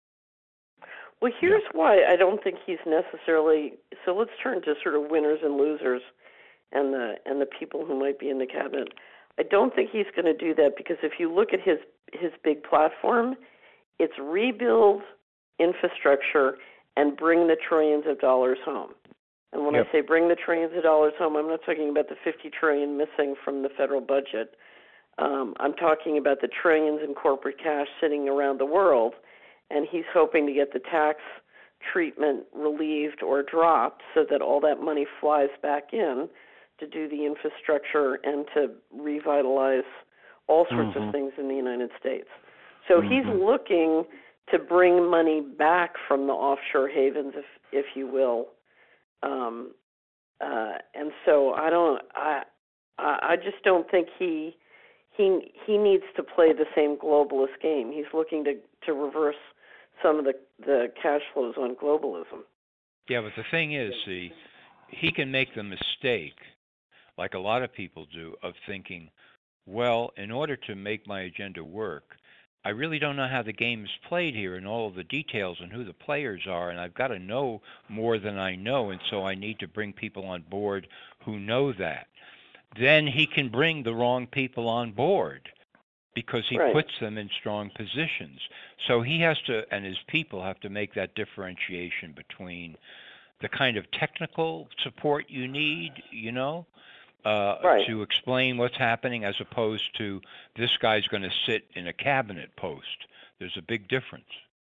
Speaker 1: Well, here's yeah. why I don't think he's necessarily. So let's turn to sort of winners and losers, and the and the people who might be in the cabinet. I don't think he's going to do that, because if you look at his his big platform, it's rebuild infrastructure and bring the trillions of dollars home. And when
Speaker 2: yep.
Speaker 1: I say bring the trillions of dollars home, I'm not talking about the fifty trillion dollars missing from the federal budget. Um, I'm talking about the trillions in corporate cash sitting around the world, and he's hoping to get the tax treatment relieved or dropped so that all that money flies back in to do the infrastructure and to revitalize all sorts
Speaker 2: mm-hmm.
Speaker 1: of things in the United States. So
Speaker 2: mm-hmm.
Speaker 1: he's looking to bring money back from the offshore havens, if if you will. Um, uh, and so I don't, I, I just don't think he, he, he needs to play the same globalist game. He's looking to, to reverse some of the, the cash flows on globalism.
Speaker 3: Yeah, but the thing is, see, he can make the mistake, like a lot of people do, of thinking, well, in order to make my agenda work, I really don't know how the game is played here and all of the details and who the players are, and I've got to know more than I know, and so I need to bring people on board who know that. Then he can bring the wrong people on board because he
Speaker 1: right.
Speaker 3: puts them in strong positions. So he has to, and his people have to make that differentiation between the kind of technical support you need, you know, Uh,
Speaker 1: right.
Speaker 3: to explain what's happening, as opposed to this guy's going to sit in a cabinet post. There's a big difference.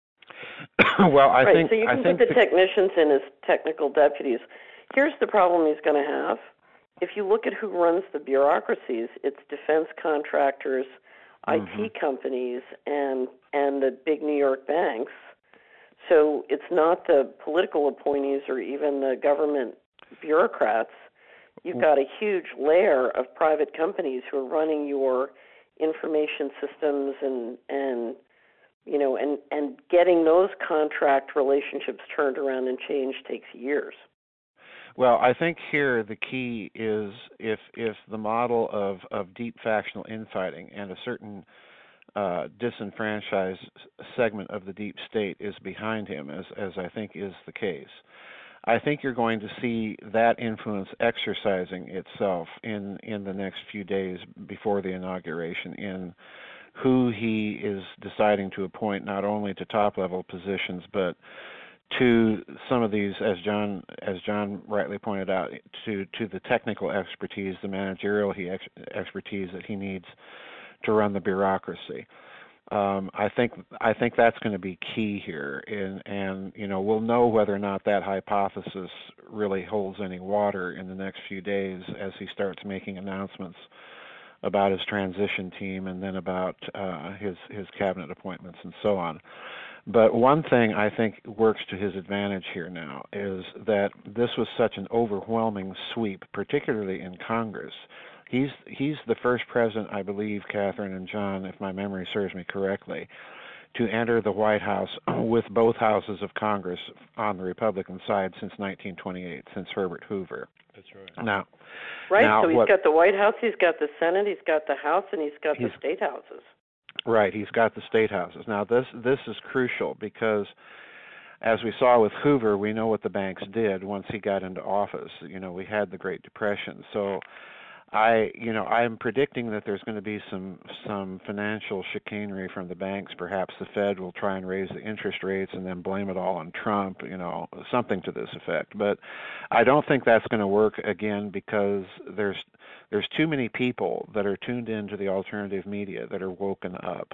Speaker 2: well, I
Speaker 1: right.
Speaker 2: think
Speaker 1: so you can
Speaker 2: I
Speaker 1: put
Speaker 2: think
Speaker 1: the,
Speaker 2: the
Speaker 1: technicians in as technical deputies. Here's the problem he's going to have. If you look at who runs the bureaucracies, it's defense contractors,
Speaker 2: mm-hmm.
Speaker 1: I T companies, and and the big New York banks. So it's not the political appointees or even the government bureaucrats. You've got a huge layer of private companies who are running your information systems, and and you know and, and getting those contract relationships turned around and changed takes years.
Speaker 2: Well, I think here the key is if if the model of, of deep factional infighting and a certain uh, disenfranchised segment of the deep state is behind him, as as I think is the case, I think you're going to see that influence exercising itself in, in the next few days before the inauguration in who he is deciding to appoint, not only to top-level positions, but to some of these, as John as John rightly pointed out, to, to the technical expertise, the managerial he ex- expertise that he needs to run the bureaucracy. Um, I think I think that's going to be key here, and and you know we'll know whether or not that hypothesis really holds any water in the next few days as he starts making announcements about his transition team and then about uh, his his cabinet appointments and so on. But one thing I think works to his advantage here now is that this was such an overwhelming sweep, particularly in Congress. He's he's the first president, I believe, Catherine and John, if my memory serves me correctly, to enter the White House with both houses of Congress on the Republican side since nineteen twenty-eight, since Herbert Hoover.
Speaker 3: That's right.
Speaker 2: Now,
Speaker 1: right.
Speaker 2: now
Speaker 1: so he's
Speaker 2: what,
Speaker 1: got the White House, he's got the Senate, he's got the House, and he's got
Speaker 2: he's,
Speaker 1: the state houses.
Speaker 2: Right. He's got the state houses. Now, this this is crucial because, as we saw with Hoover, we know what the banks did once he got into office. You know, we had the Great Depression. So I, you know, I'm predicting that there's going to be some some financial chicanery from the banks. Perhaps the Fed will try and raise the interest rates and then blame it all on Trump, you know, something to this effect. But I don't think that's going to work again because there's there's too many people that are tuned into the alternative media that are woken up.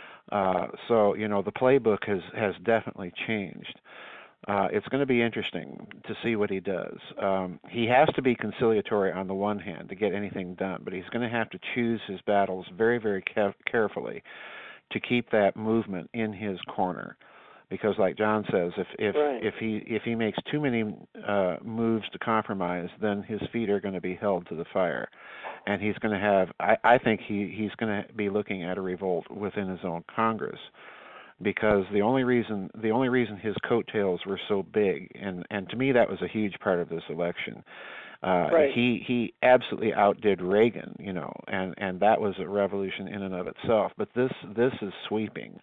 Speaker 2: Uh, so, you know, the playbook has has definitely changed. Uh, it's going to be interesting to see what he does. Um, he has to be conciliatory on the one hand to get anything done, but he's going to have to choose his battles very, very ca- carefully to keep that movement in his corner. Because, like John says, if if
Speaker 1: right.
Speaker 2: if he if he makes too many uh, moves to compromise, then his feet are going to be held to the fire, and he's going to have. I, I think he he's going to be looking at a revolt within his own Congress. Because the only reason the only reason his coattails were so big, and, and to me that was a huge part of this election. Uh,
Speaker 1: right.
Speaker 2: He he absolutely outdid Reagan, you know, and, and that was a revolution in and of itself. But this this is sweeping.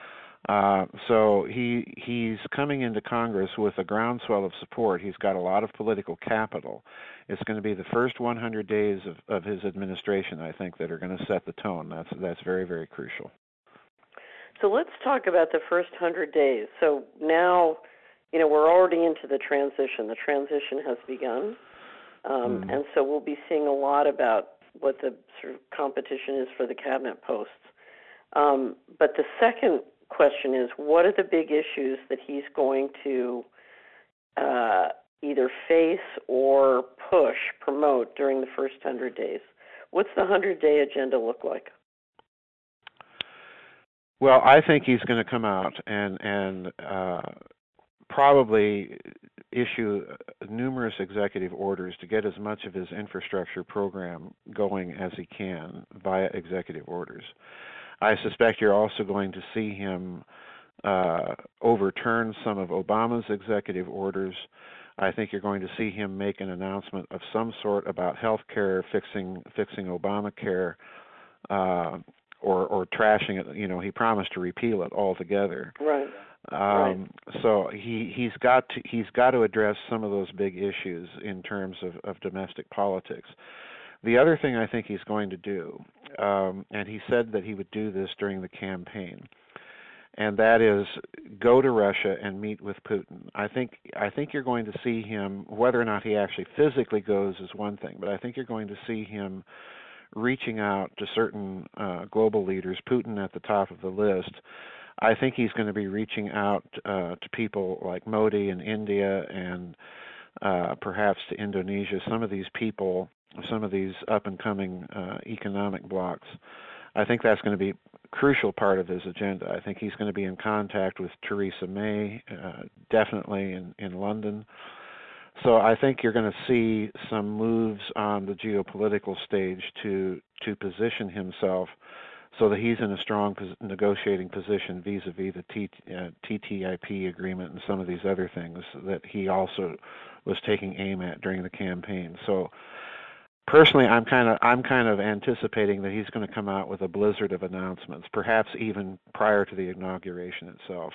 Speaker 2: Uh, so he he's coming into Congress with a groundswell of support. He's got a lot of political capital. It's going to be the first one hundred days of, of his administration, I think, that are going to set the tone. That's that's very very crucial.
Speaker 1: So let's talk about the first one hundred days. So now, you know, we're already into the transition. The transition has begun. Um, mm. And so we'll be seeing a lot about what the sort of competition is for the cabinet posts. Um, but the second question is, what are the big issues that he's going to uh, either face or push, promote during the first one hundred days? What's the one hundred-day agenda look like?
Speaker 2: Well, I think he's going to come out and and uh, probably issue numerous executive orders to get as much of his infrastructure program going as he can via executive orders. I suspect you're also going to see him uh, overturn some of Obama's executive orders. I think you're going to see him make an announcement of some sort about health care, fixing fixing Obamacare. Uh, Or, or trashing it, you know. He promised to repeal it altogether.
Speaker 1: Right.
Speaker 2: Um,
Speaker 1: right.
Speaker 2: So he he's got to he's got to address some of those big issues in terms of, of domestic politics. The other thing I think he's going to do, um, and he said that he would do this during the campaign, and that is go to Russia and meet with Putin. I think I think you're going to see him. Whether or not he actually physically goes is one thing, but I think you're going to see him reaching out to certain uh, global leaders, Putin at the top of the list. I think he's going to be reaching out uh, to people like Modi in India and uh, perhaps to Indonesia, some of these people, some of these up-and-coming uh, economic blocs. I think that's going to be a crucial part of his agenda. I think he's going to be in contact with Theresa May, uh, definitely in, in London. So I think you're going to see some moves on the geopolitical stage to to position himself so that he's in a strong pos- negotiating position vis-a-vis the T, uh, T T I P agreement and some of these other things that he also was taking aim at during the campaign. So personally, I'm kind of I'm kind of anticipating that he's going to come out with a blizzard of announcements, perhaps even prior to the inauguration itself.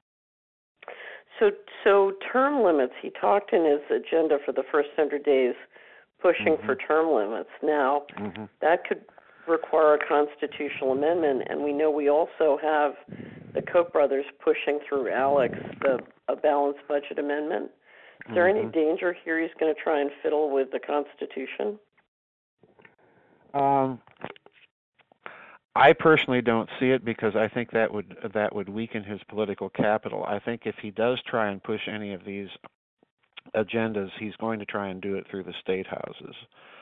Speaker 1: So, so term limits. He talked in his agenda for the first one hundred days, pushing mm-hmm. for term limits. Now, mm-hmm. that could require a constitutional amendment, and we know we also have the Koch brothers pushing through Alex the a balanced budget amendment. Is there mm-hmm. any danger here he's going to try and fiddle with the Constitution?
Speaker 2: Um, I personally don't see it because I think that would that would weaken his political capital. I think if he does try and push any of these agendas, he's going to try and do it through the state houses.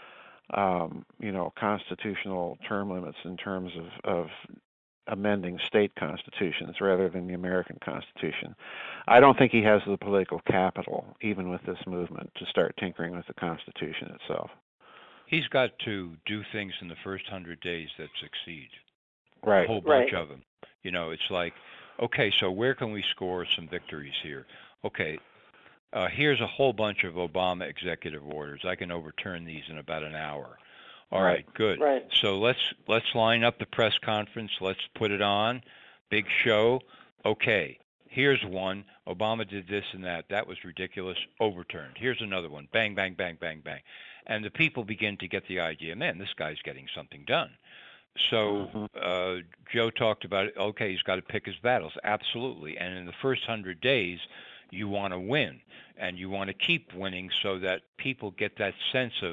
Speaker 2: Um, you know, constitutional term limits in terms of, of amending state constitutions rather than the American Constitution. I don't think he has the political capital, even with this movement, to start tinkering with the Constitution itself.
Speaker 3: He's got to do things in the first hundred days that succeed.
Speaker 2: Right.
Speaker 3: A whole bunch
Speaker 1: Right.
Speaker 3: of them. You know, it's like, okay, so where can we score some victories here? Okay, uh, here's a whole bunch of Obama executive orders. I can overturn these in about an hour. All right,
Speaker 2: Right.
Speaker 3: good.
Speaker 1: Right.
Speaker 3: So let's let's line up the press conference. Let's put it on. Big show. Okay, here's one. Obama did this and that. That was ridiculous. Overturned. Here's another one. Bang, bang, bang, bang, bang. And the people begin to get the idea, man, this guy's getting something done. So
Speaker 2: Mhm.
Speaker 3: uh, Joe talked about it. Okay, he's got to pick his battles. Absolutely. And in the first hundred days, you want to win, and you want to keep winning so that people get that sense of,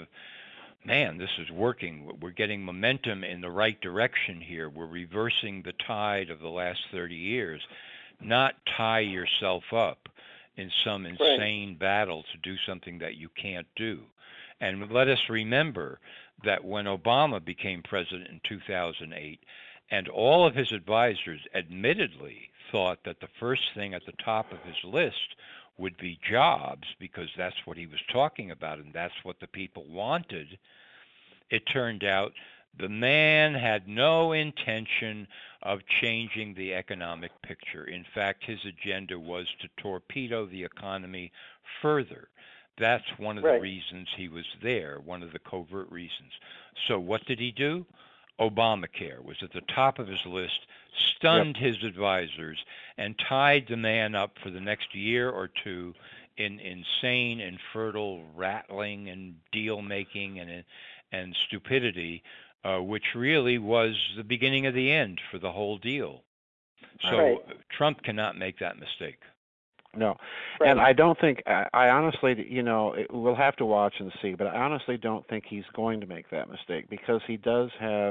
Speaker 3: man, this is working. We're getting momentum in the right direction here. We're reversing the tide of the last thirty years. Not tie yourself up in some insane right. battle to do something that you can't do. And let us remember that when Obama became president in two thousand eight, and all of his advisors admittedly thought that the first thing at the top of his list would be jobs, because that's what he was talking about and that's what the people wanted, it turned out the man had no intention of changing the economic picture. In fact, his agenda was to torpedo the economy further. That's one of
Speaker 1: right.
Speaker 3: the reasons he was there, one of the covert reasons. So what did he do? Obamacare was at the top of his list, stunned yep. his advisors, and tied the man up for the next year or two in insane, infertile rattling and deal-making and, and stupidity, uh, which really was the beginning of the end for the whole deal. So
Speaker 1: right.
Speaker 3: Trump cannot make that mistake.
Speaker 2: No,
Speaker 1: right.
Speaker 2: and I don't think, I, I honestly, you know, it, we'll have to watch and see, but I honestly don't think he's going to make that mistake because he does have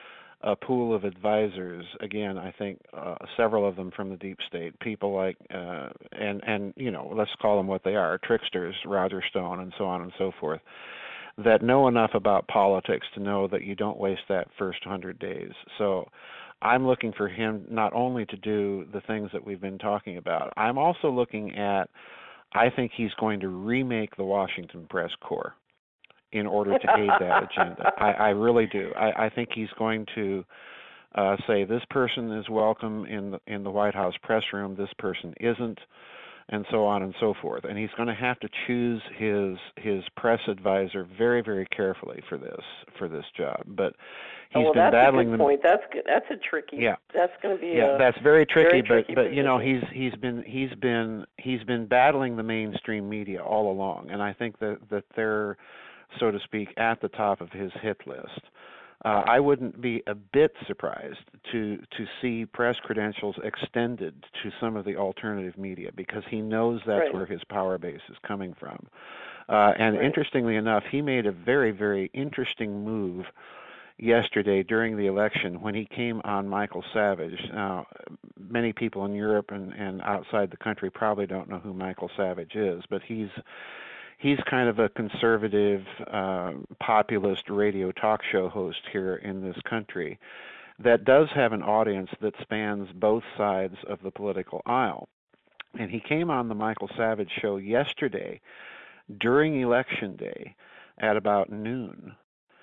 Speaker 2: a pool of advisors, again, I think uh, several of them from the deep state, people like, uh, and, and, you know, let's call them what they are, tricksters, Roger Stone, and so on and so forth, that know enough about politics to know that you don't waste that first hundred days. So I'm looking for him not only to do the things that we've been talking about, I'm also looking at, I think he's going to remake the Washington Press Corps in order to aid that agenda. I, I really do. I, I think he's going to uh, say this person is welcome in the, in the White House press room, this person isn't, and so on and so forth. And he's going to have to choose his his press advisor very, very carefully for this for this job. But he's
Speaker 1: oh, well,
Speaker 2: been
Speaker 1: that's
Speaker 2: battling
Speaker 1: a good
Speaker 2: them.
Speaker 1: point. That's good. That's a tricky.
Speaker 2: Yeah.
Speaker 1: That's going to be.
Speaker 2: Yeah,
Speaker 1: a
Speaker 2: that's very tricky.
Speaker 1: very
Speaker 2: but
Speaker 1: tricky
Speaker 2: but you know
Speaker 1: position.
Speaker 2: he's he's been he's been he's been battling the mainstream media all along, and I think that that they're, so to speak, at the top of his hit list. Uh, I wouldn't be a bit surprised to to see press credentials extended to some of the alternative media because he knows that's
Speaker 1: right.
Speaker 2: where his power base is coming from. Uh, and
Speaker 1: right.
Speaker 2: interestingly enough, he made a very, very interesting move yesterday during the election when he came on Michael Savage. Now, many people in Europe and, and outside the country probably don't know who Michael Savage is, but he's He's kind of a conservative, uh, populist radio talk show host here in this country that does have an audience that spans both sides of the political aisle. And he came on the Michael Savage show yesterday during Election Day at about noon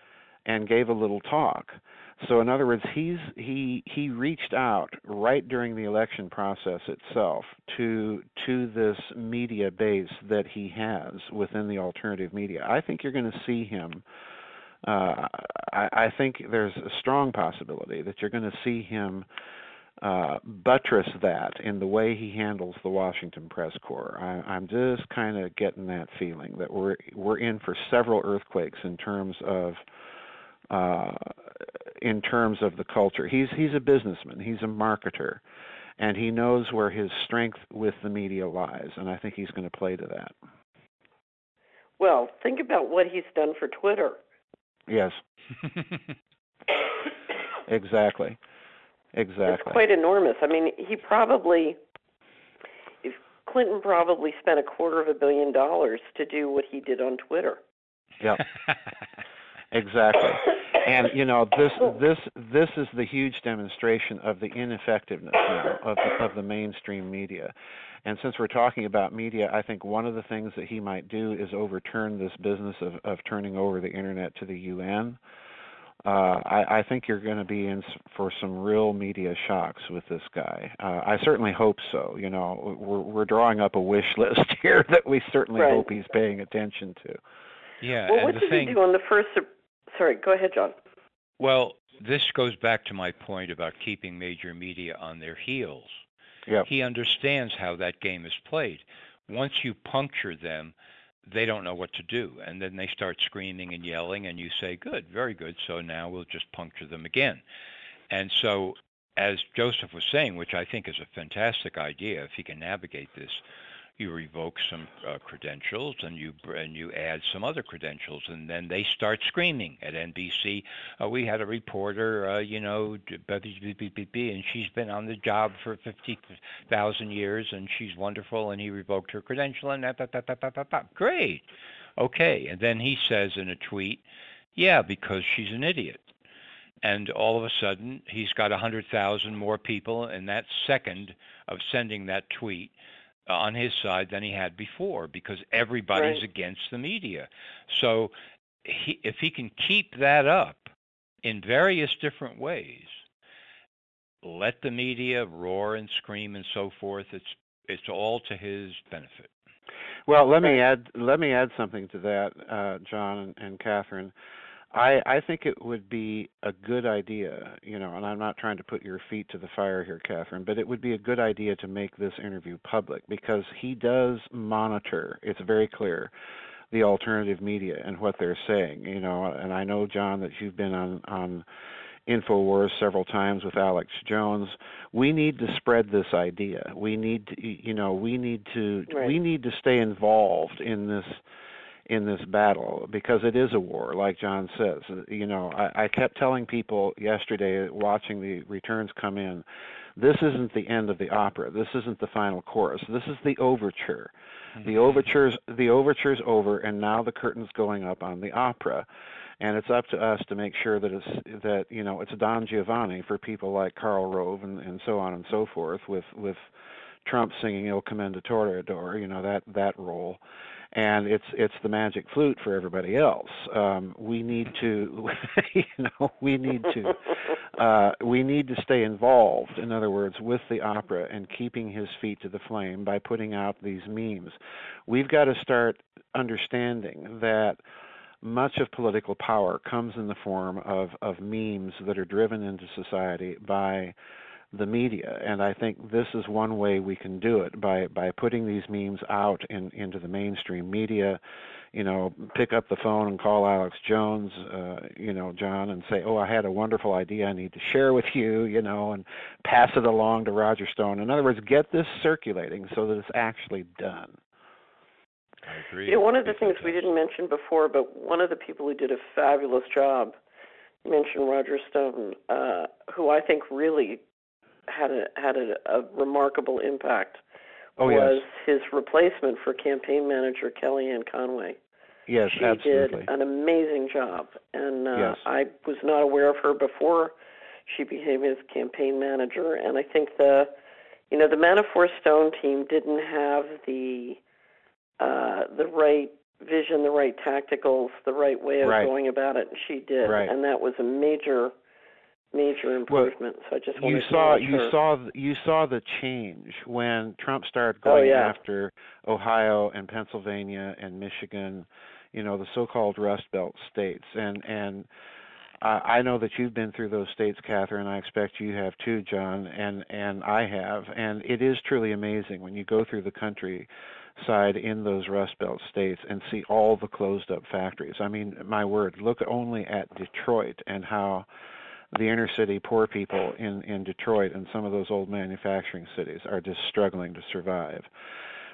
Speaker 2: and gave a little talk. So in other words, he's he he reached out right during the election process itself to to this media base that he has within the alternative media. I think you're going to see him. Uh, I, I think there's a strong possibility that you're going to see him uh, buttress that in the way he handles the Washington Press Corps. I, I'm just kind of getting that feeling that we're we're in for several earthquakes in terms of. Uh, in terms of the culture. He's he's a businessman, he's a marketer, and he knows where his strength with the media lies, and I think he's going to play to that.
Speaker 1: Well, think about what he's done for Twitter.
Speaker 2: Yes. Exactly. Exactly.
Speaker 1: It's quite enormous. I mean, he probably, if Clinton probably spent a quarter of a billion dollars to do what he did on Twitter.
Speaker 2: Yep. Exactly. And you know, this this this is the huge demonstration of the ineffectiveness now of the, of the mainstream media. And since we're talking about media, I think one of the things that he might do is overturn this business of, of turning over the internet to the U N. Uh, I, I think you're going to be in for some real media shocks with this guy. Uh, I certainly hope so. You know, we're we're drawing up a wish list here that we certainly
Speaker 1: right.
Speaker 2: hope he's paying attention to.
Speaker 3: Yeah.
Speaker 1: Well,
Speaker 3: and
Speaker 1: what
Speaker 3: the
Speaker 1: did
Speaker 3: thing,
Speaker 1: he do on the first? Sorry, go ahead, John.
Speaker 3: Well, this goes back to my point about keeping major media on their heels.
Speaker 2: Yep.
Speaker 3: He understands how that game is played. Once you puncture them, they don't know what to do, and then they start screaming and yelling, and you say, good, very good, so now we'll just puncture them again. And so, as Joseph was saying, which I think is a fantastic idea, if he can navigate this, you revoke some uh, credentials and you and you add some other credentials, and then they start screaming at N B C. Uh, we had a reporter, uh, you know, and she's been on the job for fifty thousand years, and she's wonderful, and he revoked her credential, and that, that, that, that, that, that, that. Great, okay. And then he says in a tweet, yeah, because she's an idiot. And all of a sudden, he's got one hundred thousand more people in that second of sending that tweet on his side than he had before, because everybody's
Speaker 1: right.
Speaker 3: against the media. So he, if he can keep that up in various different ways, let the media roar and scream and so forth, it's it's all to his benefit.
Speaker 2: Well, let me add let me add something to that, uh, John and, and Catherine. I, I think it would be a good idea, you know, and I'm not trying to put your feet to the fire here, Catherine, but it would be a good idea to make this interview public, because he does monitor, it's very clear, the alternative media and what they're saying, you know, and I know, John, that you've been on, on InfoWars several times with Alex Jones. We need to spread this idea. We need to, you know, we need to,
Speaker 1: right.
Speaker 2: we need to stay involved in this in this battle, because it is a war, like John says. You know, I, I kept telling people yesterday, watching the returns come in, this isn't the end of the opera. This isn't the final chorus. This is the overture. Mm-hmm. The overture's the overture's over, and now the curtain's going up on the opera. And it's up to us to make sure that it's that you know it's Don Giovanni for people like Karl Rove and, and so on and so forth, with with Trump singing Il Commendatore, you know, that that role. And it's it's the magic flute for everybody else. Um, we need to, you know, we need to, uh, we need to stay involved. In other words, with the opera and keeping his feet to the flame by putting out these memes. We've got to start understanding that much of political power comes in the form of of memes that are driven into society by the media, and I think this is one way we can do it, by by putting these memes out in, into the mainstream media. You know, pick up the phone and call Alex Jones, uh, you know, John, and say, oh, I had a wonderful idea I need to share with you, you know, and pass it along to Roger Stone. In other words, get this circulating so that it's actually done.
Speaker 3: I agree.
Speaker 1: You know, one of the things we didn't mention before, but one of the people who did a fabulous job, you mentioned Roger Stone, uh, who I think really had a had a, a remarkable impact,
Speaker 2: oh,
Speaker 1: was
Speaker 2: yes.
Speaker 1: his replacement for campaign manager Kellyanne Conway.
Speaker 2: Yes,
Speaker 1: she
Speaker 2: absolutely.
Speaker 1: did an amazing job, and uh,
Speaker 2: yes.
Speaker 1: I was not aware of her before she became his campaign manager. And I think the, you know, the Manafort Stone team didn't have the uh, the right vision, the right tacticals, the right way of
Speaker 2: right.
Speaker 1: going about it, and she did,
Speaker 2: right.
Speaker 1: and that was a major. Major improvement.
Speaker 2: Well,
Speaker 1: so I just wanted
Speaker 2: you
Speaker 1: to
Speaker 2: saw
Speaker 1: make
Speaker 2: you
Speaker 1: sure.
Speaker 2: saw you saw the change when Trump started going
Speaker 1: oh, yeah.
Speaker 2: after Ohio and Pennsylvania and Michigan, you know, the so-called Rust Belt states, and and uh, I know that you've been through those states, Catherine. I expect you have too, John, and and I have, and it is truly amazing when you go through the country side in those Rust Belt states and see all the closed-up factories. I mean, my word, look only at Detroit and how the inner city poor people in, in Detroit and some of those old manufacturing cities are just struggling to survive.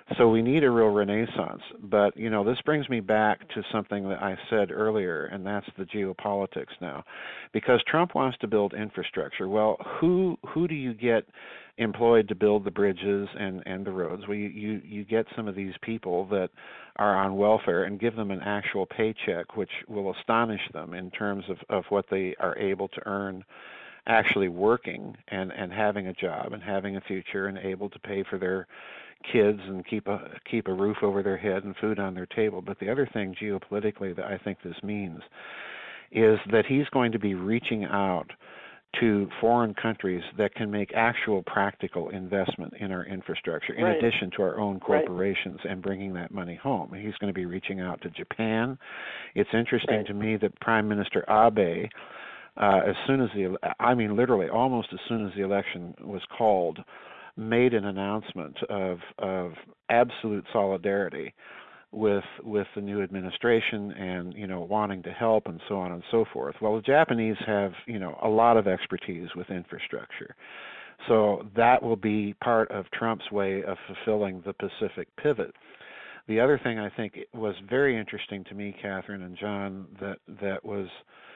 Speaker 2: So we need a real renaissance. But, you know, this brings me back to something that I said earlier, and that's the geopolitics now. Because Trump wants to build infrastructure. Well, who who do you get employed to build the bridges and, and the roads? Well, you, you, you get some of these people that are on welfare and give them an actual paycheck, which will astonish them in terms of, of what they are able to earn actually working and, and having a job and having a future and able to pay for their kids and keep a keep a roof over their head and food on their table. But the other thing geopolitically that I think this means is that he's going to be reaching out to foreign countries that can make actual practical investment in our infrastructure, in
Speaker 1: right.
Speaker 2: addition to our own corporations, right. and bringing that money home. He's going to be reaching out to Japan. It's interesting
Speaker 1: right.
Speaker 2: to me that Prime Minister Abe, uh, as soon as the, I mean literally almost as soon as the election was called, made an announcement of of absolute solidarity with with the new administration and, you know, wanting to help and so on and so forth. Well, the Japanese have, you know, a lot of expertise with infrastructure. So that will be part of Trump's way of fulfilling the Pacific pivot. The other thing I think was very interesting to me, Catherine and John, that that was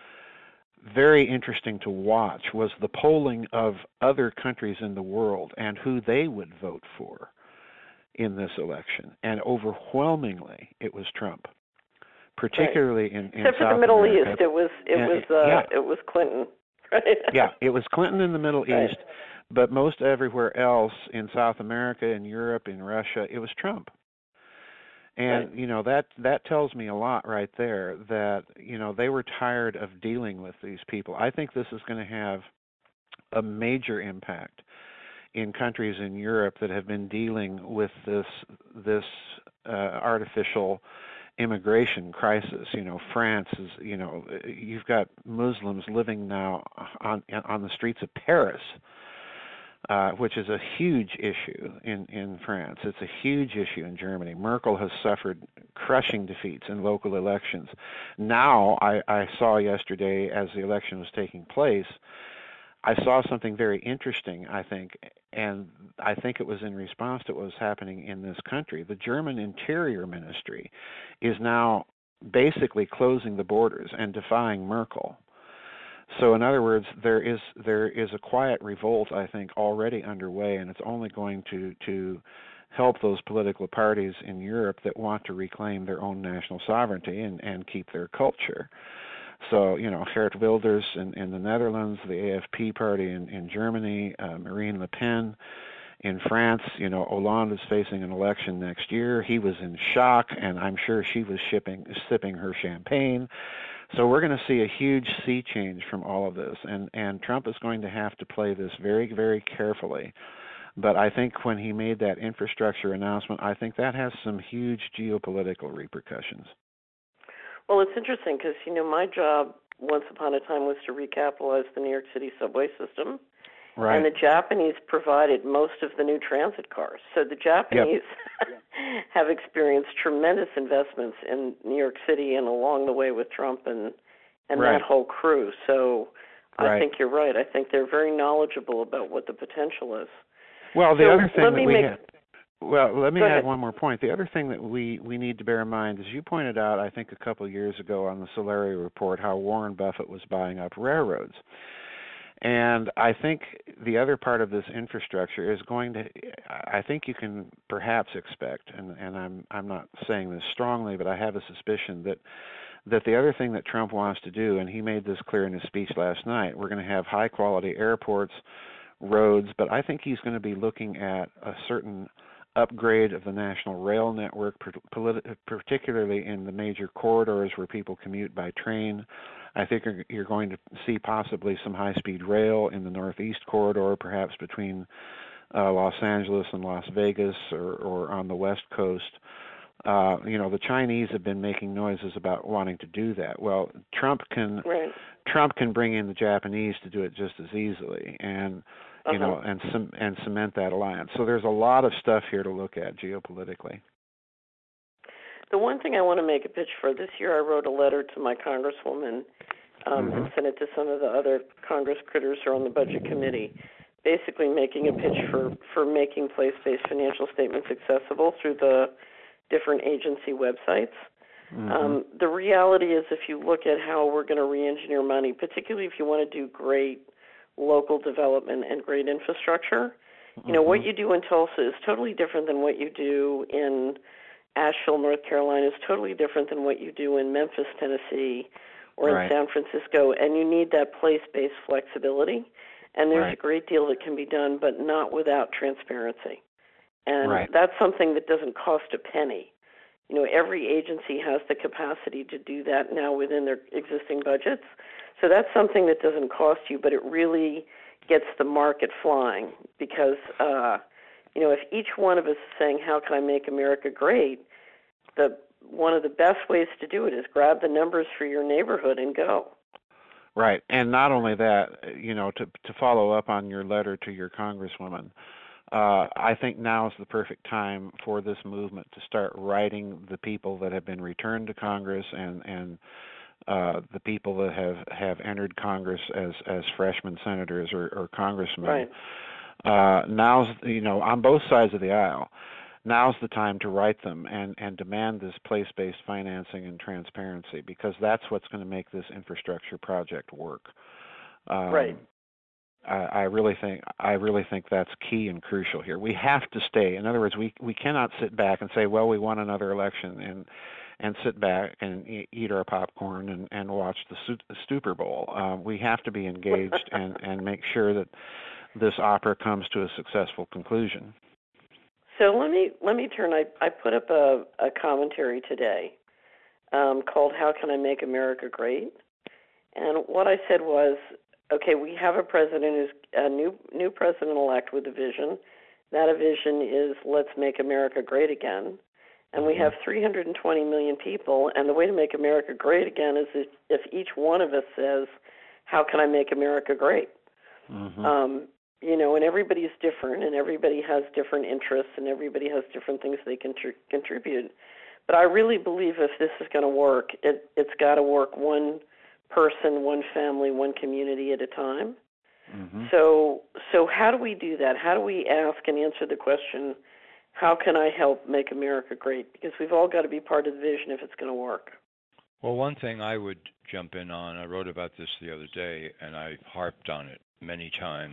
Speaker 2: very interesting to watch was the polling of other countries in the world and who they would vote for in this election. And overwhelmingly, it was Trump, particularly
Speaker 1: right.
Speaker 2: in, in
Speaker 1: Except
Speaker 2: South
Speaker 1: for the Middle
Speaker 2: America.
Speaker 1: East, it was it
Speaker 2: and,
Speaker 1: was uh,
Speaker 2: yeah.
Speaker 1: it was Clinton. Right?
Speaker 2: Yeah, it was Clinton in the Middle
Speaker 1: right.
Speaker 2: East, but most everywhere else in South America, in Europe, in Russia, it was Trump. And,
Speaker 1: right.
Speaker 2: you know, that that tells me a lot right there that, you know, they were tired of dealing with these people. I think this is going to have a major impact in countries in Europe that have been dealing with this this uh, artificial immigration crisis. You know, France is, you know, you've got Muslims living now on on the streets of Paris. Uh, which is a huge issue in, in France. It's a huge issue in Germany. Merkel has suffered crushing defeats in local elections. Now, I, I saw yesterday as the election was taking place, I saw something very interesting, I think, and I think it was in response to what was happening in this country. The German Interior Ministry is now basically closing the borders and defying Merkel. So in other words, there is there is a quiet revolt, I think, already underway, and it's only going to, to help those political parties in Europe that want to reclaim their own national sovereignty and, and keep their culture. So, you know, Geert Wilders in, in the Netherlands, the A F P party in, in Germany, uh, Marine Le Pen in France, you know, Hollande is facing an election next year. He was in shock, and I'm sure she was shipping, sipping her champagne. So we're going to see a huge sea change from all of this, and, and Trump is going to have to play this very, very carefully. But I think when he made that infrastructure announcement, I think that has some huge geopolitical repercussions.
Speaker 1: Well, it's interesting because, you know, my job once upon a time was to recapitalize the New York City subway system.
Speaker 2: Right.
Speaker 1: And the Japanese provided most of the new transit cars. So the Japanese yep. have experienced tremendous investments in New York City and along the way with Trump and and
Speaker 2: right.
Speaker 1: that whole crew. So
Speaker 2: right.
Speaker 1: I think you're right. I think they're very knowledgeable about what the potential is.
Speaker 2: Well, the
Speaker 1: so
Speaker 2: other thing
Speaker 1: let
Speaker 2: that
Speaker 1: me
Speaker 2: we
Speaker 1: make,
Speaker 2: have, well, let me
Speaker 1: Go
Speaker 2: add
Speaker 1: ahead.
Speaker 2: one more point. The other thing that we, we need to bear in mind, as you pointed out, I think a couple of years ago on the Solari report, how Warren Buffett was buying up railroads. And I think the other part of this infrastructure is going to, I think you can perhaps expect, and, and I'm I'm not saying this strongly, but I have a suspicion that that the other thing that Trump wants to do, and he made this clear in his speech last night, we're going to have high quality airports, roads, but I think he's going to be looking at a certain upgrade of the national rail network, particularly in the major corridors where people commute by train. I think you're going to see possibly some high-speed rail in the Northeast corridor, perhaps between uh, Los Angeles and Las Vegas, or, or on the West Coast. Uh, you know, the Chinese have been making noises about wanting to do that. Well, Trump can
Speaker 1: right.
Speaker 2: Trump can bring in the Japanese to do it just as easily, and you
Speaker 1: uh-huh.
Speaker 2: know, and and cement that alliance. So there's a lot of stuff here to look at geopolitically.
Speaker 1: The one thing I want to make a pitch for this year, I wrote a letter to my congresswoman um,
Speaker 2: mm-hmm.
Speaker 1: and sent it to some of the other Congress critters who are on the budget committee, basically making a pitch for, for making place-based financial statements accessible through the different agency websites.
Speaker 2: Mm-hmm.
Speaker 1: Um, the reality is, if you look at how we're going to re-engineer money, particularly if you want to do great local development and great infrastructure, you know,
Speaker 2: mm-hmm.
Speaker 1: what you do in Tulsa is totally different than what you do in Asheville, North Carolina, is totally different than what you do in Memphis, Tennessee, or in
Speaker 2: Right.
Speaker 1: San Francisco, and you need that place-based flexibility. And there's
Speaker 2: Right.
Speaker 1: a great deal that can be done, but not without transparency. And
Speaker 2: Right.
Speaker 1: that's something that doesn't cost a penny. You know, every agency has the capacity to do that now within their existing budgets. So that's something that doesn't cost you, but it really gets the market flying because, uh, you know, if each one of us is saying, how can I make America great, the one of the best ways to do it is grab the numbers for your neighborhood and go.
Speaker 2: Right. And not only that, you know, to to follow up on your letter to your congresswoman, uh, I think now is the perfect time for this movement to start writing the people that have been returned to Congress and and uh, the people that have, have entered Congress as, as freshman senators or, or congressmen.
Speaker 1: Right.
Speaker 2: Uh, now's, you know, on both sides of the aisle, now's the time to write them and, and demand this place-based financing and transparency, because that's what's going to make this infrastructure project work. Um,
Speaker 1: Right.
Speaker 2: I, I really think I really think that's key and crucial here. We have to stay. In other words, we we cannot sit back and say, well, we won another election and and sit back and eat our popcorn and, and watch the, su- the Super Bowl. Uh, we have to be engaged and, and make sure that this opera comes to a successful conclusion.
Speaker 1: So let me let me turn. I, I put up a, a commentary today um, called "How Can I Make America Great?" And what I said was, okay, we have a president who's a new new president-elect with a vision. That vision is let's make America great again. And we have three hundred twenty million people, and the way to make America great again is if, if each one of us says, how can I make America great?
Speaker 2: Mm-hmm.
Speaker 1: Um, you know, and everybody's different, and everybody has different interests, and everybody has different things they can tr- contribute. But I really believe if this is going to work, it, it's got to work one person, one family, one community at a time.
Speaker 2: Mm-hmm.
Speaker 1: So, so how do we do that? How do we ask and answer the question, how can I help make America great? Because we've all got to be part of the vision if it's going to work.
Speaker 3: Well, one thing I would jump in on, I wrote about this the other day, and I harped on it many times.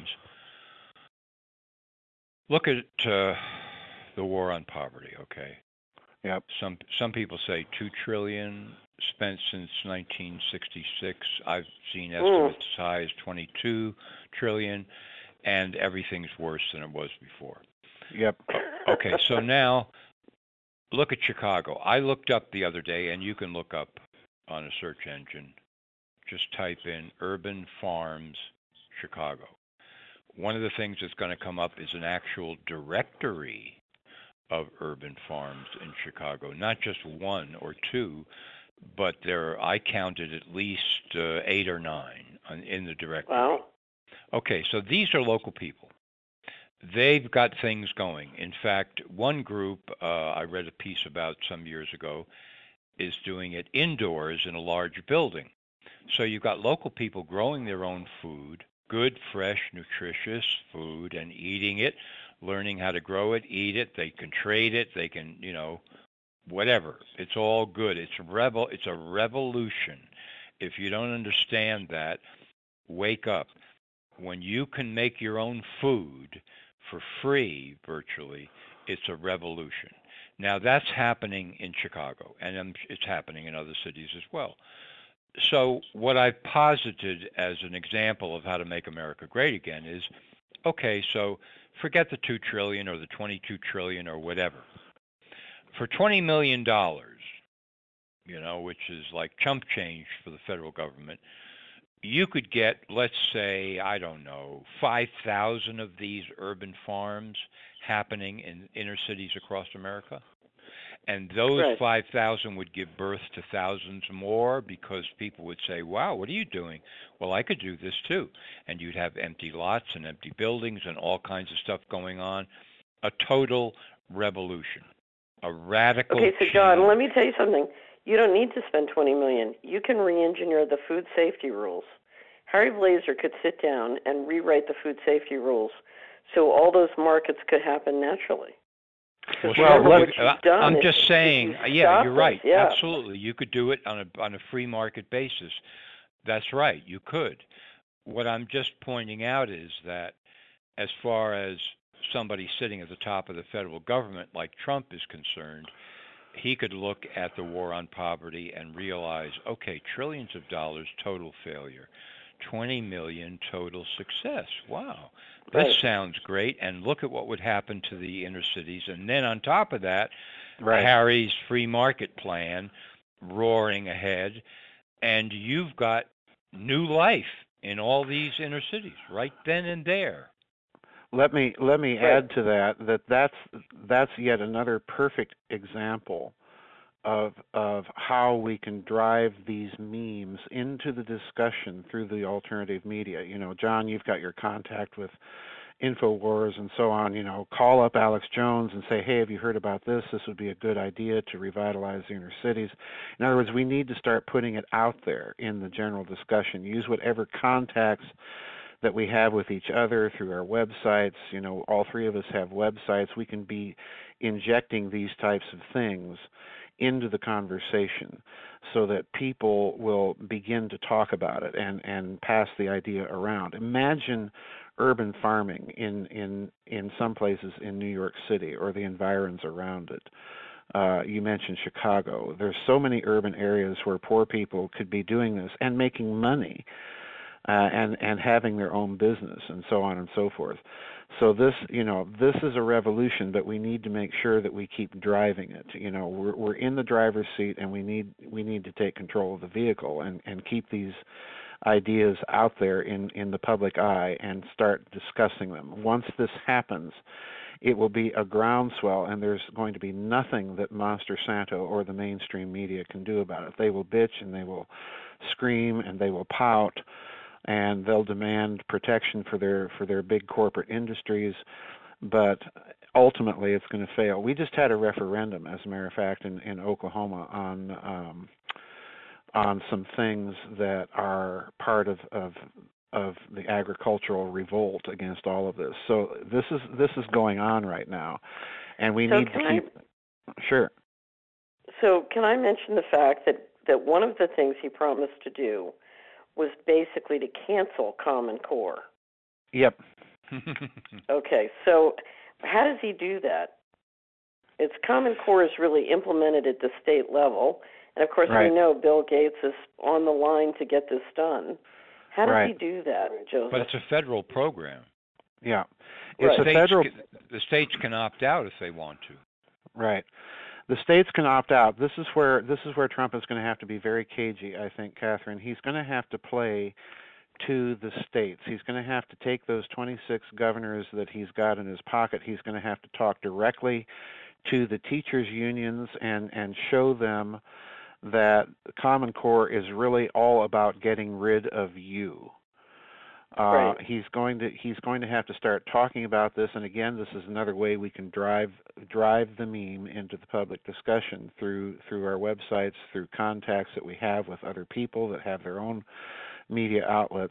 Speaker 3: Look at uh, the war on poverty, okay?
Speaker 2: Yep.
Speaker 3: Some some people say two trillion dollars spent since nineteen sixty-six. I've seen estimates mm. as high as twenty-two trillion dollars, and everything's worse than it was before.
Speaker 2: Yep.
Speaker 3: Okay, so now look at Chicago. I looked up the other day, and you can look up on a search engine. Just type in urban farms Chicago. One of the things that's going to come up is an actual directory of urban farms in Chicago, not just one or two, but there I counted at least uh, eight or nine in the directory.
Speaker 1: Wow.
Speaker 3: Okay, so these are local people. They've got things going. In fact, one group uh, I read a piece about some years ago is doing it indoors in a large building. So you've got local people growing their own food, good, fresh, nutritious food, and eating it, learning how to grow it, eat it. They can trade it. They can, you know, whatever. It's all good. It's a revel. It's a revolution. If you don't understand that, wake up. When you can make your own food for free, virtually, it's a revolution. Now, that's happening in Chicago, and it's happening in other cities as well. So what I've posited as an example of how to make America great again is, okay, so forget the two trillion dollars or the twenty-two trillion dollars or whatever. For twenty million dollars, you know, which is like chump change for the federal government, you could get, let's say, I don't know, five thousand of these urban farms happening in inner cities across America. And those
Speaker 1: right.
Speaker 3: five thousand would give birth to thousands more because people would say, wow, what are you doing? Well, I could do this too. And you'd have empty lots and empty buildings and all kinds of stuff going on. A total revolution, a radical
Speaker 1: Okay, so
Speaker 3: change.
Speaker 1: John, let me tell you something. You don't need to spend twenty million dollars. You can re-engineer the food safety rules. Harry Blazer could sit down and rewrite the food safety rules so all those markets could happen naturally.
Speaker 3: Well,
Speaker 2: Well,
Speaker 3: sure.
Speaker 2: let-
Speaker 3: You- uh,
Speaker 1: done
Speaker 3: I'm
Speaker 1: is-
Speaker 3: just
Speaker 1: is
Speaker 3: saying,
Speaker 1: you
Speaker 3: uh, yeah,
Speaker 1: stop
Speaker 3: you're
Speaker 1: this,
Speaker 3: right.
Speaker 1: yeah.
Speaker 3: Absolutely. You could do it on a on a free market basis. That's right. You could. What I'm just pointing out is that as far as somebody sitting at the top of the federal government like Trump is concerned, he could look at the war on poverty and realize, okay, trillions of dollars total failure, twenty million total success. Wow, this
Speaker 1: Right.
Speaker 3: sounds great. And look at what would happen to the inner cities. And then on top of that,
Speaker 2: Right.
Speaker 3: Harry's free market plan roaring ahead, and you've got new life in all these inner cities right then and there.
Speaker 2: Let me let me
Speaker 1: Right.
Speaker 2: add to that that that's that's yet another perfect example of of how we can drive these memes into the discussion through the alternative media. You know, John, you've got your contact with InfoWars and so on. You know, call up Alex Jones and say, hey, have you heard about this? This would be a good idea to revitalize the inner cities. In other words, we need to start putting it out there in the general discussion. Use whatever contacts that we have with each other through our websites. You know, all three of us have websites. We can be injecting these types of things into the conversation so that people will begin to talk about it and, and pass the idea around. Imagine urban farming in, in, in some places in New York City or the environs around it. Uh, you mentioned Chicago. There's so many urban areas where poor people could be doing this and making money. Uh, and and having their own business and so on and so forth. So this, you know, this is a revolution, but we need to make sure that we keep driving it. You know, we're we're in the driver's seat, and we need we need to take control of the vehicle and, and keep these ideas out there in, in the public eye and start discussing them. Once this happens, it will be a groundswell, and there's going to be nothing that Monster Santo or the mainstream media can do about it. They will bitch and they will scream and they will pout, and they'll demand protection for their for their big corporate industries, but ultimately it's going to fail. We just had a referendum, as a matter of fact, in, in Oklahoma on um, on some things that are part of, of of the agricultural revolt against all of this. So this is this is going on right now, and we
Speaker 1: So
Speaker 2: need to
Speaker 1: can
Speaker 2: keep. I, sure.
Speaker 1: So can I mention the fact that, that one of the things he promised to do was basically to cancel Common Core?
Speaker 2: Yep.
Speaker 1: Okay, so how does he do that? It's Common Core is really implemented at the state level, and of course
Speaker 2: Right.
Speaker 1: we know Bill Gates is on the line to get this done. How does
Speaker 2: Right.
Speaker 1: he do that, Joseph?
Speaker 3: But it's a federal program.
Speaker 2: Yeah.
Speaker 1: Right.
Speaker 2: It's a
Speaker 3: States
Speaker 2: federal.
Speaker 3: can, the states can opt out if they want to.
Speaker 2: Right. The states can opt out. This is where this is where Trump is going to have to be very cagey, I think, Catherine. He's going to have to play to the states. He's going to have to take those twenty-six governors that he's got in his pocket. He's going to have to talk directly to the teachers' unions and, and show them that Common Core is really all about getting rid of you. Uh,
Speaker 1: Right.
Speaker 2: He's going to he's going to have to start talking about this, and again, this is another way we can drive drive the meme into the public discussion through through our websites, through contacts that we have with other people that have their own media outlets.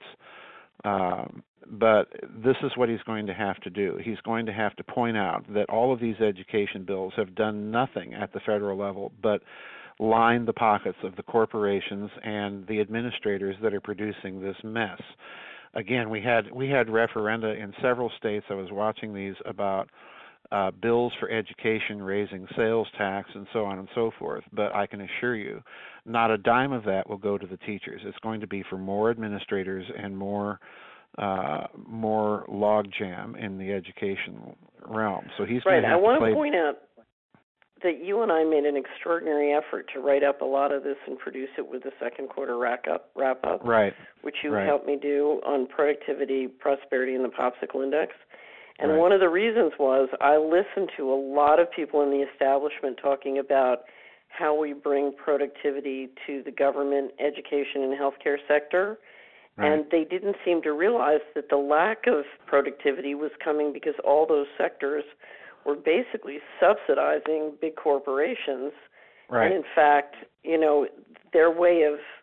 Speaker 2: Um, but this is what he's going to have to do. He's going to have to point out that all of these education bills have done nothing at the federal level but line the pockets of the corporations and the administrators that are producing this mess. Again, we had we had referenda in several states. I was watching these about uh, bills for education, raising sales tax, and so on and so forth. But I can assure you, not a dime of that will go to the teachers. It's going to be for more administrators and more uh, more logjam in the education realm. So he's
Speaker 1: Right.
Speaker 2: going to
Speaker 1: I
Speaker 2: have
Speaker 1: want
Speaker 2: to play.
Speaker 1: to point out that you and I made an extraordinary effort to write up a lot of this and produce it with the second quarter wrap up, wrap up
Speaker 2: Right.
Speaker 1: which you
Speaker 2: right.
Speaker 1: helped me do on productivity, prosperity, and the Popsicle Index. And
Speaker 2: Right.
Speaker 1: one of the reasons was I listened to a lot of people in the establishment talking about how we bring productivity to the government, education, and healthcare sector.
Speaker 2: Right.
Speaker 1: And they didn't seem to realize that the lack of productivity was coming because all those sectors were basically subsidizing big corporations.
Speaker 2: Right.
Speaker 1: And in fact, you know, their way of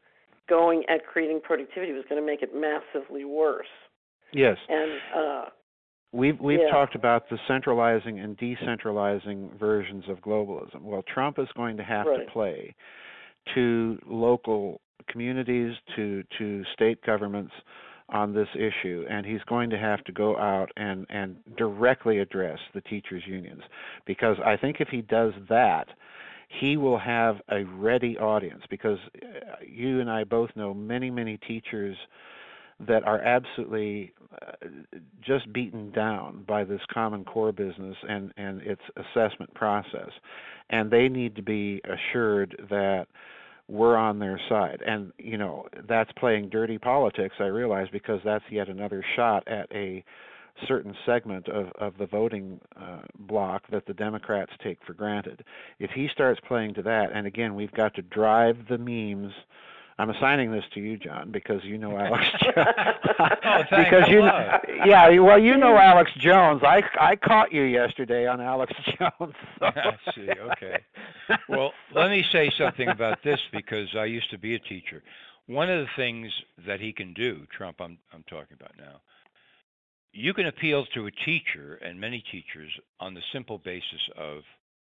Speaker 1: going at creating productivity was going to make it massively worse.
Speaker 2: Yes.
Speaker 1: And uh,
Speaker 2: we've we've
Speaker 1: yeah.
Speaker 2: talked about the centralizing and decentralizing versions of globalism. Well, Trump is going to have
Speaker 1: right.
Speaker 2: to play to local communities, to to state governments on this issue, and he's going to have to go out and and directly address the teachers' unions, because I think if he does that, he will have a ready audience, because you and I both know many, many teachers that are absolutely uh, just beaten down by this Common Core business and, and its assessment process. And they need to be assured that we're on their side. And, you know, that's playing dirty politics, I realize, because that's yet another shot at a certain segment of, of the voting uh, bloc that the Democrats take for granted. If he starts playing to that, and again, we've got to drive the memes. I'm assigning this to you, John, because you know Alex Jones.
Speaker 3: oh,
Speaker 2: because you, know, yeah, well, you know Alex Jones. I I caught you yesterday on Alex Jones. So.
Speaker 3: I see. Okay. Well, let me say something about this, because I used to be a teacher. One of the things that he can do, Trump, I'm I'm talking about now. You can appeal to a teacher, and many teachers, on the simple basis of,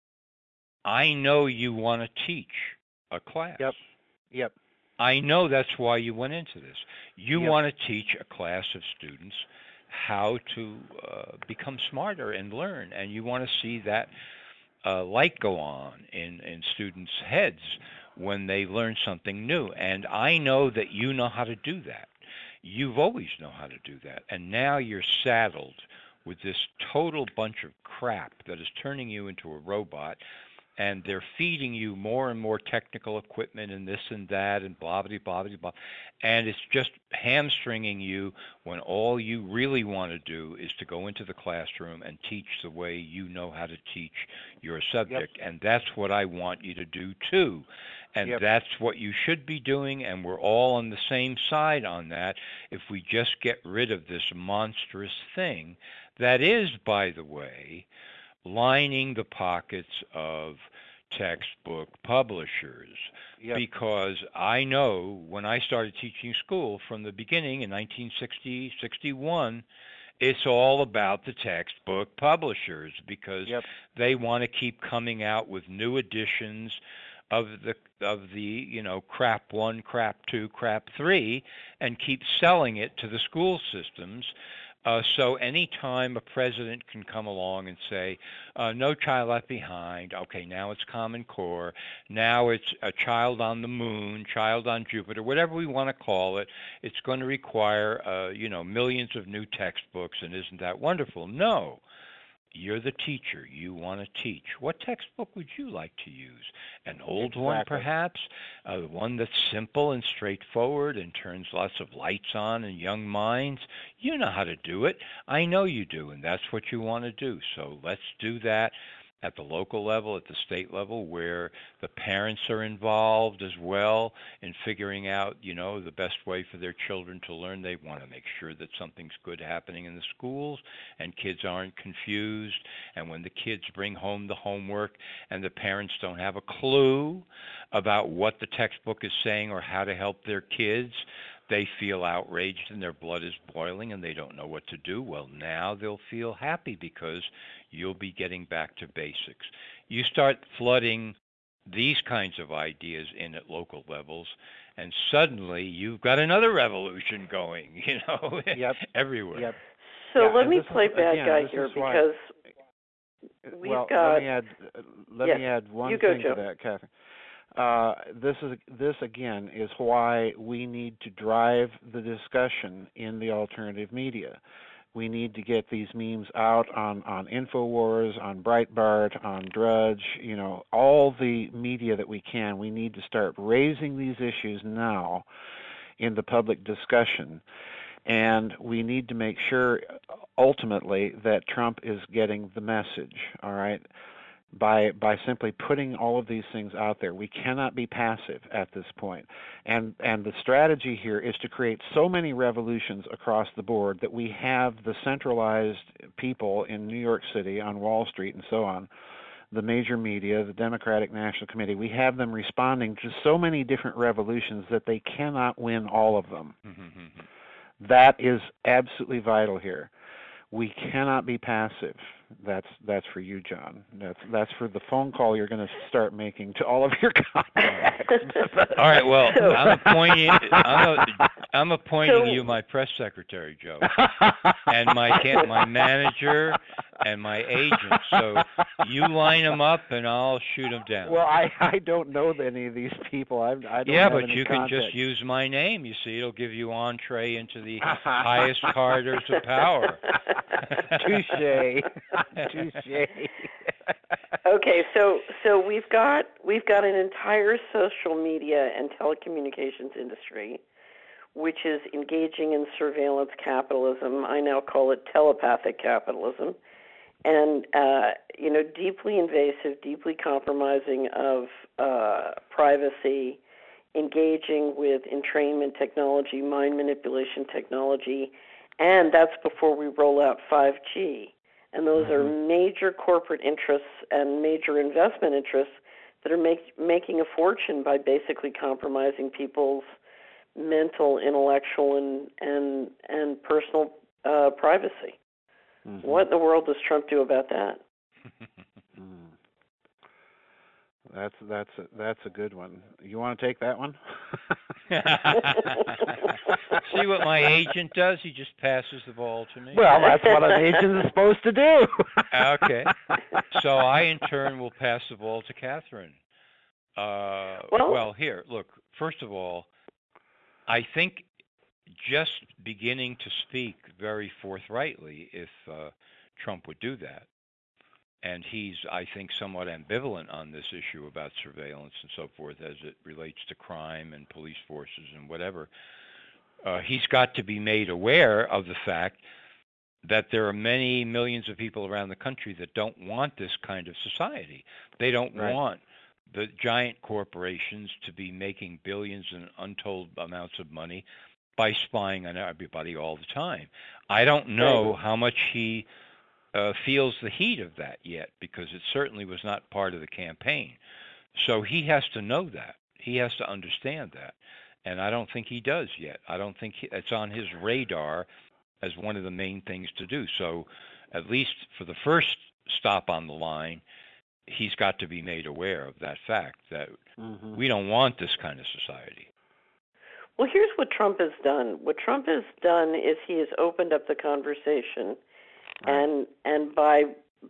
Speaker 3: I know you want to teach a class.
Speaker 2: Yep. Yep.
Speaker 3: I know that's why you went into this. You
Speaker 2: yep.
Speaker 3: want to teach a class of students how to uh, become smarter and learn, and you want to see that uh, light go on in, in students' heads when they learn something new. And I know that you know how to do that. You've always known how to do that. And now you're saddled with this total bunch of crap that is turning you into a robot. And they're feeding you more and more technical equipment and this and that and blah, blah, blah, blah, blah. And it's just hamstringing you when all you really want to do is to go into the classroom and teach the way you know how to teach your subject. Yep. And that's what I want you to do too. And yep. that's what you should be doing, and we're all on the same side on that if we just get rid of this monstrous thing that is, by the way, lining the pockets of textbook publishers. Yep. Because I know when I started teaching school from the beginning in nineteen sixty, sixty-one, it's all about the textbook publishers, because yep. they want to keep coming out with new editions of the of the you know crap one, crap two, crap three, and keep selling it to the school systems. Uh, so any time a president can come along and say, uh, no child left behind, okay, now it's Common Core, now it's a child on the moon, child on Jupiter, whatever we want to call it, it's going to require, uh, you know, millions of new textbooks, and isn't that wonderful? No. You're the teacher. You want to teach. What textbook would you like to use? An old exactly. one, perhaps? Uh, one that's simple and straightforward and turns lots of lights on in young minds? You know how to do it. I know you do, and that's what you want to do. So let's do that at the local level, at the state level, where the parents are involved as well in figuring out, you know, the best way for their children to learn. They want to make sure that something's good happening in the schools and kids aren't confused. And when the kids bring home the homework and the parents don't have a clue about what the textbook is saying or how to help their kids, they feel outraged and their blood is boiling and they don't know what to do. Well, now they'll feel happy because you'll be getting back to basics. You start flooding these kinds of ideas in at local levels, and suddenly you've got another revolution going, you know,
Speaker 2: yep.
Speaker 3: everywhere.
Speaker 2: Yep.
Speaker 1: So
Speaker 2: yeah,
Speaker 1: let me play
Speaker 2: is,
Speaker 1: bad
Speaker 2: again,
Speaker 1: guy here because
Speaker 2: why,
Speaker 1: we've
Speaker 2: well,
Speaker 1: got...
Speaker 2: Let me add, let
Speaker 1: yes,
Speaker 2: me add one
Speaker 1: go,
Speaker 2: thing
Speaker 1: Joe.
Speaker 2: to that, Catherine. Uh, this is this again is why we need to drive the discussion in the alternative media. We need to get these memes out on, on InfoWars, on Breitbart, on Drudge, you know, all the media that we can. We need to start raising these issues now in the public discussion. And we need to make sure, ultimately, that Trump is getting the message, all right, by by simply putting all of these things out there. We cannot be passive at this point. And and the strategy here is to create so many revolutions across the board that we have the centralized people in New York City, on Wall Street, and so on, the major media, the Democratic National Committee. We have them responding to so many different revolutions that they cannot win all of them. That is absolutely vital here. We cannot be passive. That's that's for you, John. That's that's for the phone call you're going to start making to all of your contacts.
Speaker 3: All right. Well, I'm appointing I'm, a, I'm appointing
Speaker 1: So-
Speaker 3: you my press secretary, Joe, and my can, my manager and my agent. So you line them up, and I'll shoot them down.
Speaker 2: Well, I I don't know any of these people. I I don't
Speaker 3: yeah,
Speaker 2: have
Speaker 3: but
Speaker 2: any
Speaker 3: you can
Speaker 2: contact.
Speaker 3: just use my name. You see, it'll give you entree into the highest corridors of power.
Speaker 2: Touche. Touche.
Speaker 1: Okay, so so we've got we've got an entire social media and telecommunications industry which is engaging in surveillance capitalism. I now call it telepathic capitalism, and uh, you know, deeply invasive, deeply compromising of uh, privacy, engaging with entrainment technology, mind manipulation technology, and that's before we roll out five G. And those mm-hmm. are major corporate interests and major investment interests that are make, making a fortune by basically compromising people's mental, intellectual, and and and personal uh, privacy. Mm-hmm. What in the world does Trump do about that?
Speaker 2: mm. That's that's a, that's a good one. You want to take that one?
Speaker 3: See what my agent does? He just passes the ball to me.
Speaker 2: Well, that's what an agent is supposed to do.
Speaker 3: Okay. So I, in turn, will pass the ball to Catherine. Uh,
Speaker 1: well,
Speaker 3: well, here, look, first of all, I think just beginning to speak very forthrightly, if uh, Trump would do that, and he's, I think, somewhat ambivalent on this issue about surveillance and so forth as it relates to crime and police forces and whatever, uh, he's got to be made aware of the fact that there are many millions of people around the country that don't want this kind of society. They don't
Speaker 2: right.
Speaker 3: want the giant corporations to be making billions and untold amounts of money by spying on everybody all the time. I don't know how much he uh, feels the heat of that yet, because it certainly was not part of the campaign. So he has to know that. He has to understand that. And I don't think he does yet. I don't think he, it's on his radar as one of the main things to do. So at least for the first stop on the line, he's got to be made aware of that fact, that mm-hmm. we don't want this kind of society.
Speaker 1: Well, here's what Trump has done. What Trump has done is he has opened up the conversation, right. and and by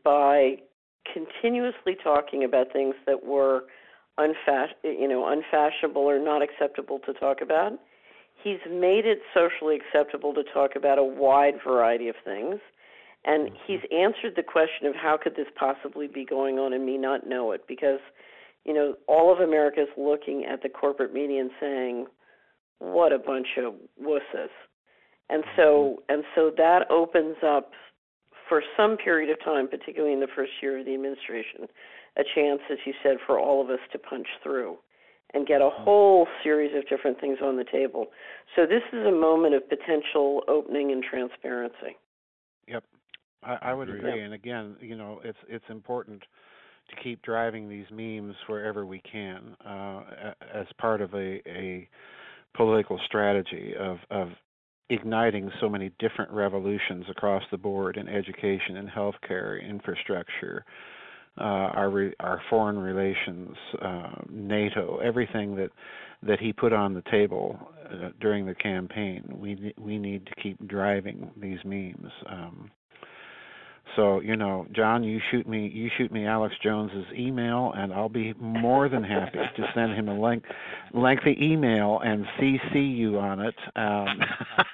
Speaker 1: by continuously talking about things that were unfash- you know, unfashionable or not acceptable to talk about, he's made it socially acceptable to talk about a wide variety of things. And mm-hmm. he's answered the question of how could this possibly be going on and me not know it, because, you know, all of America is looking at the corporate media and saying, what a bunch of wusses. And so and so that opens up for some period of time, particularly in the first year of the administration, a chance, as you said, for all of us to punch through and get a whole series of different things on the table. So this is a moment of potential opening and transparency.
Speaker 2: Yep. I, I would agree, and again, you know, it's it's important to keep driving these memes wherever we can, uh, as part of a, a political strategy of, of igniting so many different revolutions across the board in education and healthcare, infrastructure, uh, our re, our foreign relations, uh, NATO, everything that that he put on the table uh, during the campaign. We we need to keep driving these memes. Um, So, you know, John, you shoot me you shoot me Alex Jones's email, and I'll be more than happy to send him a length, lengthy email and C C you on it, um,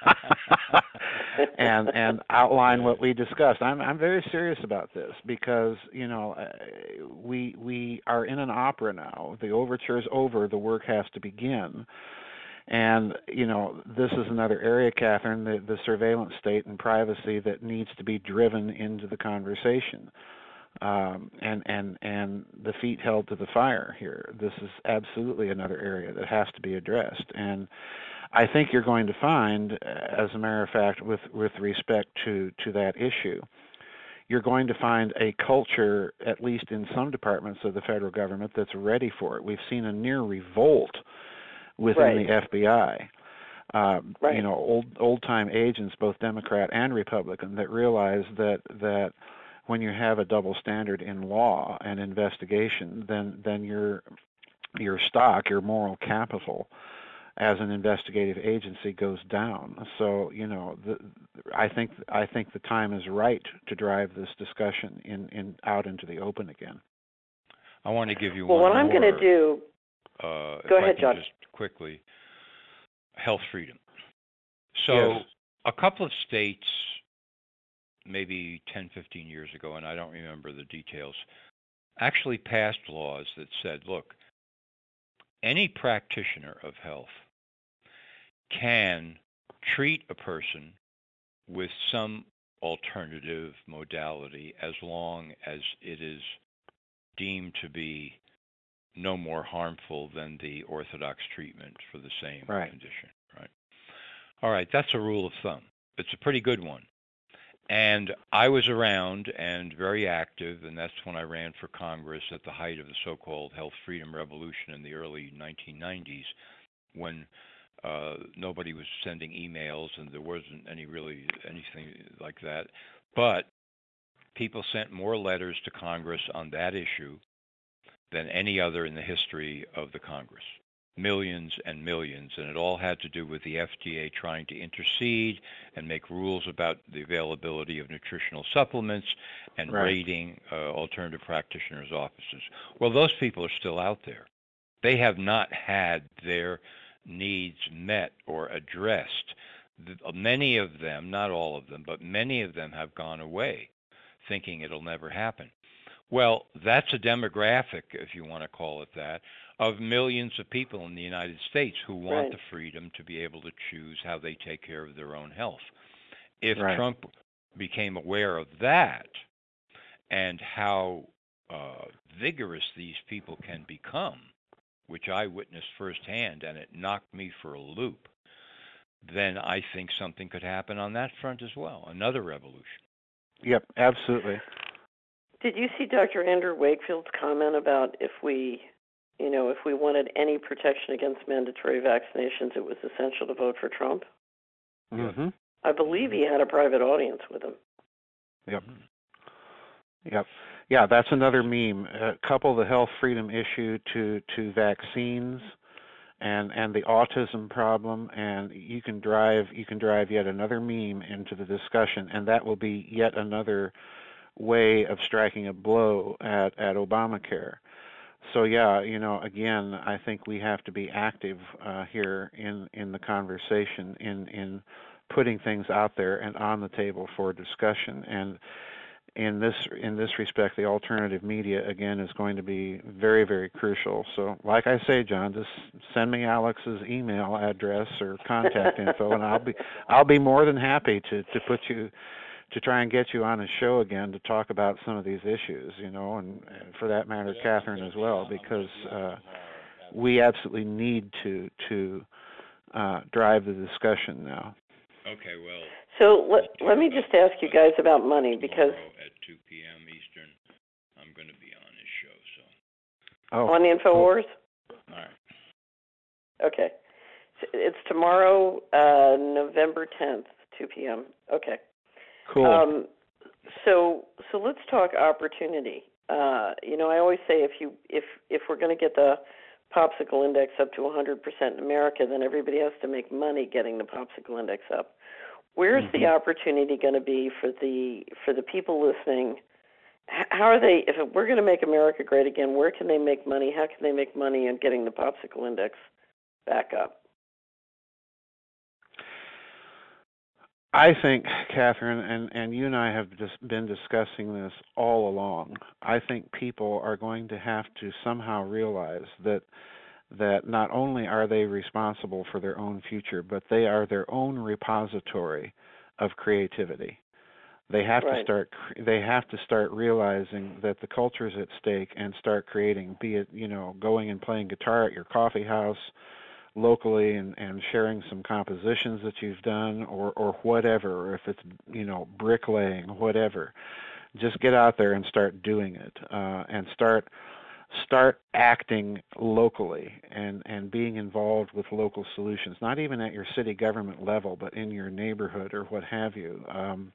Speaker 2: and and outline what we discussed. I'm I'm very serious about this because, you know, we we are in an opera now. The overture is over. The work has to begin. And, you know, this is another area, Catherine, the, the surveillance state and privacy that needs to be driven into the conversation, um, and, and, and the feet held to the fire here. This is absolutely another area that has to be addressed. And I think you're going to find, as a matter of fact, with, with respect to, to that issue, you're going to find a culture, at least in some departments of the federal government, that's ready for it. We've seen a near revolt within
Speaker 1: Right.
Speaker 2: the F B I. Uh,
Speaker 1: Right.
Speaker 2: You know, old old time agents, both Democrat and Republican, that realize that that when you have a double standard in law and investigation, then then your your stock, your moral capital, as an investigative agency goes down. So you know, the, I think I think the time is right to drive this discussion in, in out into the open again.
Speaker 3: I want to give you
Speaker 1: well,
Speaker 3: one
Speaker 1: what I'm
Speaker 3: more.
Speaker 1: going to do.
Speaker 3: Uh,
Speaker 1: Go
Speaker 3: if
Speaker 1: ahead,
Speaker 3: I can
Speaker 1: John.
Speaker 3: just quickly. Health freedom. So
Speaker 2: Yes.
Speaker 3: a couple of states, maybe ten, fifteen years ago, and I don't remember the details, actually passed laws that said, look, any practitioner of health can treat a person with some alternative modality as long as it is deemed to be no more harmful than the orthodox treatment for the same
Speaker 2: Right.
Speaker 3: condition, right? All right, that's a rule of thumb. It's a pretty good one. And I was around and very active, and that's when I ran for Congress at the height of the so-called health freedom revolution in the early nineteen nineties, when uh, nobody was sending emails and there wasn't any really anything like that. But people sent more letters to Congress on that issue than any other in the history of the Congress. Millions and millions, and it all had to do with the F D A trying to intercede and make rules about the availability of nutritional supplements and
Speaker 2: Right.
Speaker 3: raiding uh, alternative practitioners' offices. Well, those people are still out there. They have not had their needs met or addressed. The, many of them, not all of them, but many of them have gone away thinking it'll never happen. Well, that's a demographic, if you want to call it that, of millions of people in the United States who want
Speaker 1: Right.
Speaker 3: the freedom to be able to choose how they take care of their own health. If
Speaker 2: Right.
Speaker 3: Trump became aware of that and how uh, vigorous these people can become, which I witnessed firsthand, and it knocked me for a loop, then I think something could happen on that front as well, another revolution.
Speaker 2: Yep, absolutely.
Speaker 1: Did you see Doctor Andrew Wakefield's comment about if we, you know, if we wanted any protection against mandatory vaccinations, it was essential to vote for Trump?
Speaker 2: Mm-hmm.
Speaker 1: I believe he had a private audience with him.
Speaker 2: Yep. Yep. Yeah, that's another meme. Uh, couple the health freedom issue to, to vaccines and and the autism problem, and you can drive you can drive yet another meme into the discussion, and that will be yet another way of striking a blow at, at Obamacare. So yeah, you know, again, I think we have to be active uh, here in, in the conversation, in in putting things out there and on the table for discussion. And in this in this respect, the alternative media again is going to be very, very crucial. So, like I say, John, just send me Alex's email address or contact info, and I'll be I'll be more than happy to, to put you to try and get you on a show again to talk about some of these issues, you know, and, and for that matter, Catherine as well, because uh, we absolutely need to to uh, drive the discussion now.
Speaker 3: Okay, well.
Speaker 1: So let, let me just ask you guys about money, because
Speaker 3: at two p.m. Eastern, I'm going to be on this show. So.
Speaker 2: Oh,
Speaker 1: on InfoWars?
Speaker 3: Cool. All right.
Speaker 1: Okay. So it's tomorrow, uh, November tenth, two p.m. Okay.
Speaker 2: Cool.
Speaker 1: Um, so so let's talk opportunity. Uh, you know, I always say if you if if we're going to get the popsicle index up to one hundred percent in America, then everybody has to make money getting the popsicle index up. Where's
Speaker 2: mm-hmm.
Speaker 1: the opportunity going to be for the for the people listening? How are they? If we're going to make America great again, where can they make money? How can they make money on getting the popsicle index back up?
Speaker 2: I think, Catherine, and, and you and I have just been discussing this all along. I think people are going to have to somehow realize that that not only are they responsible for their own future, but they are their own repository of creativity. They have
Speaker 1: right.
Speaker 2: to start. They have to start realizing that the culture is at stake and start creating. Be it, you know, going and playing guitar at your coffee house locally and, and sharing some compositions that you've done, or or whatever. Or if it's, you know, bricklaying, whatever. just get out there and start doing it, uh, and start start acting locally and, and being involved with local solutions, not even at your city government level, but in your neighborhood or what have you. Um,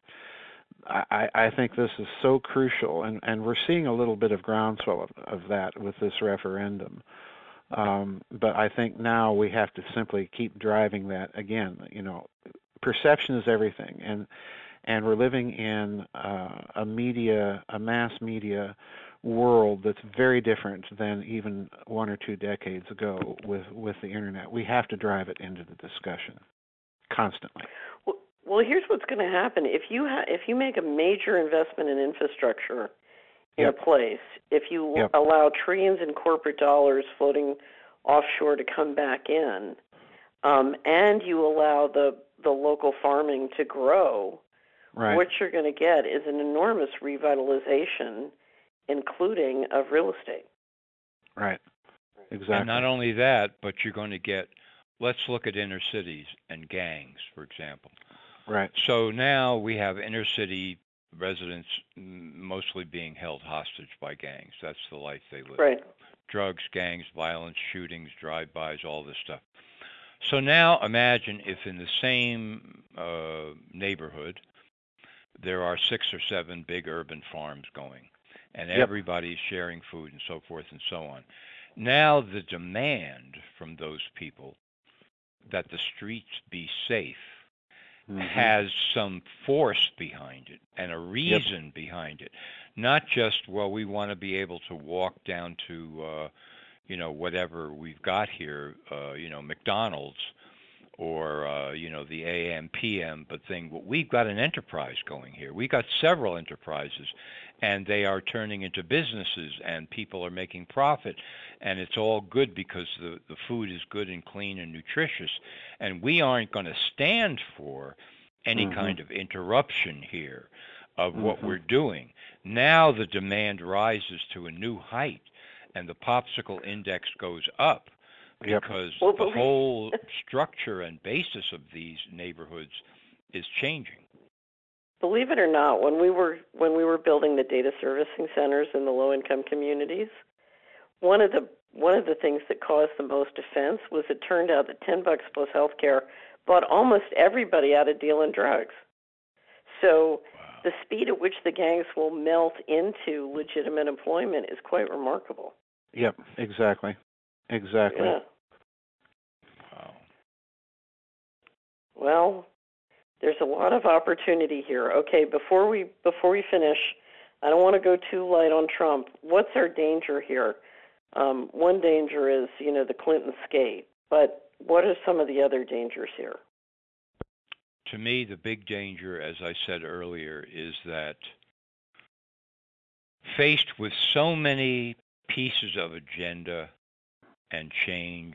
Speaker 2: I, I think this is so crucial, and, and we're seeing a little bit of groundswell of, of that with this referendum. Um, but I think now we have to simply keep driving that again. You know, perception is everything, and and we're living in uh, a media, a mass media world that's very different than even one or two decades ago with, with the internet. We have to drive it into the discussion constantly.
Speaker 1: Well, well here's what's going to happen. If you ha- if you make a major investment in infrastructure in
Speaker 2: Yep.
Speaker 1: a place, if you
Speaker 2: Yep.
Speaker 1: allow trillions in corporate dollars floating offshore to come back in, um, and you allow the, the local farming to grow,
Speaker 2: Right.
Speaker 1: what you're going to get is an enormous revitalization, including of real estate.
Speaker 2: Right. Exactly.
Speaker 3: And not only that, but you're going to get, let's look at inner cities and gangs, for example.
Speaker 2: Right.
Speaker 3: So now we have inner city residents mostly being held hostage by gangs. That's the life they live.
Speaker 1: Right.
Speaker 3: Drugs, gangs, violence, shootings, drive-bys, all this stuff. So now imagine if in the same uh, neighborhood there are six or seven big urban farms going, and
Speaker 2: Yep.
Speaker 3: everybody's sharing food and so forth and so on. Now the demand from those people that the streets be safe
Speaker 2: Mm-hmm.
Speaker 3: has some force behind it and a reason yep. behind it. Not just, well, we want to be able to walk down to, uh, you know, whatever we've got here, uh, you know, McDonald's or, uh, you know, the A M P M, but thing. Well, we've got an enterprise going here. We've got several enterprises, and they are turning into businesses, and people are making profit, and it's all good because the, the food is good and clean and nutritious, and we aren't going to stand for any
Speaker 2: mm-hmm.
Speaker 3: kind of interruption here of
Speaker 2: mm-hmm.
Speaker 3: what we're doing. Now the demand rises to a new height, and the popsicle index goes up.
Speaker 2: Yep.
Speaker 3: Because
Speaker 1: well,
Speaker 3: the whole structure and basis of these neighborhoods is changing.
Speaker 1: Believe it or not, when we were when we were building the data servicing centers in the low-income communities, one of the one of the things that caused the most offense was it turned out that ten bucks plus health care bought almost everybody out of dealing drugs. So wow. the speed at which the gangs will melt into legitimate employment is quite remarkable.
Speaker 2: Yep, exactly. Exactly.
Speaker 1: Yeah.
Speaker 3: Wow.
Speaker 1: Well, there's a lot of opportunity here. Okay, before we before we finish, I don't want to go too light on Trump. What's our danger here? Um, one danger is, you know, the Clinton skate, but what are some of the other dangers here?
Speaker 3: To me, the big danger, as I said earlier, is that faced with so many pieces of agenda and change,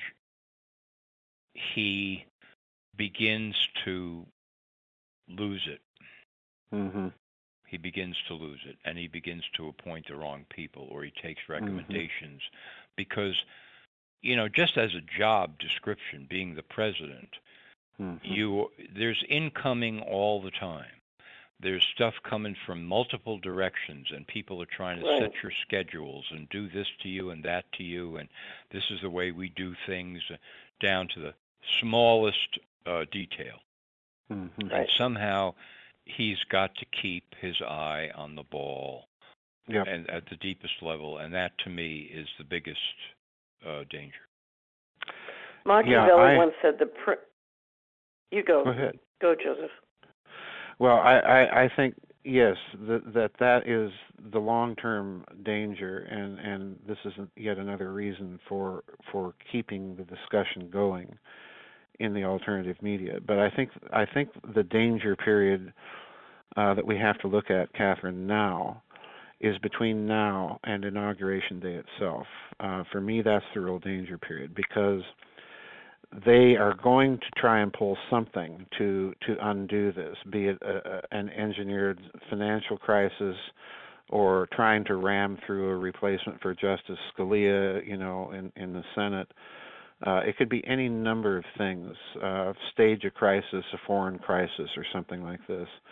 Speaker 3: he begins to lose it.
Speaker 2: Mm-hmm.
Speaker 3: He begins to lose it, and he begins to appoint the wrong people, or he takes recommendations. Mm-hmm. Because, you know, just as a job description, being the president, mm-hmm. you there's incoming all the time. There's stuff coming from multiple directions, and people are trying to
Speaker 1: right.
Speaker 3: set your schedules and do this to you and that to you, and this is the way we do things, down to the smallest uh, detail.
Speaker 2: Mm-hmm.
Speaker 1: Right.
Speaker 3: And somehow he's got to keep his eye on the ball
Speaker 2: yep.
Speaker 3: and at the deepest level, and that, to me, is the biggest uh, danger.
Speaker 1: Machiavelli
Speaker 2: yeah, I...
Speaker 1: once said the... Pr- you go.
Speaker 2: Go ahead.
Speaker 1: Go, Joseph.
Speaker 2: Well, I, I, I think, yes, that, that that is the long-term danger, and, and this is yet another reason for for keeping the discussion going in the alternative media. But I think I think the danger period uh, that we have to look at, Catherine, now is between now and Inauguration Day itself. Uh, for me, that's the real danger period, because they are going to try and pull something to to undo this, be it a, a, an engineered financial crisis, or trying to ram through a replacement for Justice Scalia, you know, in, in the Senate. Uh, it could be any number of things, uh, stage a crisis, a foreign crisis, or something like this.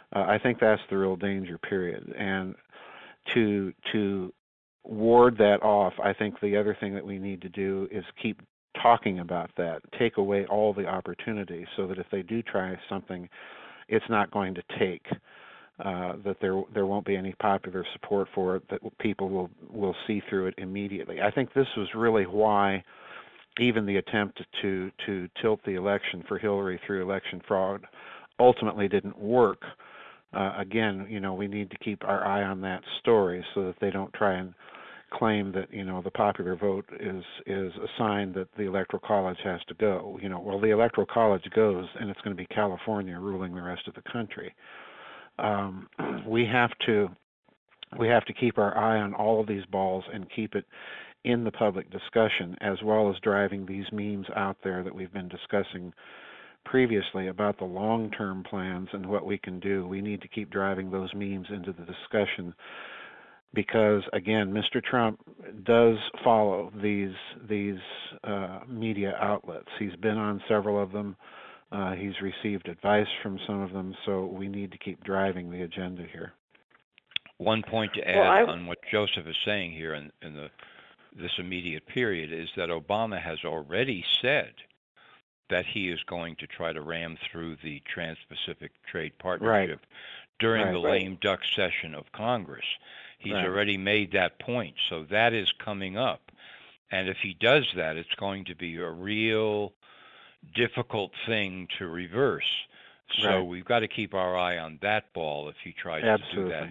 Speaker 2: Uh, I think that's the real danger, period. And to to ward that off, I think the other thing that we need to do is keep talking about that, take away all the opportunities so that if they do try something, it's not going to take, uh, that there there won't be any popular support for it, that people will, will see through it immediately. I think this was really why even the attempt to, to tilt the election for Hillary through election fraud ultimately didn't work. Uh, again, you know, we need to keep our eye on that story so that they don't try and claim that, you know, the popular vote is is a sign that the Electoral College has to go. You know, well, the Electoral College goes, and it's going to be California ruling the rest of the country. Um, we have to we have to keep our eye on all of these balls and keep it in the public discussion, as well as driving these memes out there that we've been discussing previously about the long-term plans and what we can do. We need to keep driving those memes into the discussion because, again, Mister Trump does follow these these uh, media outlets. He's been on several of them. Uh, he's received advice from some of them, so we need to keep driving the agenda here.
Speaker 3: One point to add well, on what Joseph is saying here in, in the this immediate period is that Obama has already said that he is going to try to ram through the Trans-Pacific Trade Partnership right. during right, the right. lame duck session of Congress. He's right. already made that point, so that is coming up. And if he does that, it's going to be a real difficult thing to reverse. So right. we've got to keep our eye on that ball if he tries
Speaker 2: Absolutely.
Speaker 3: to do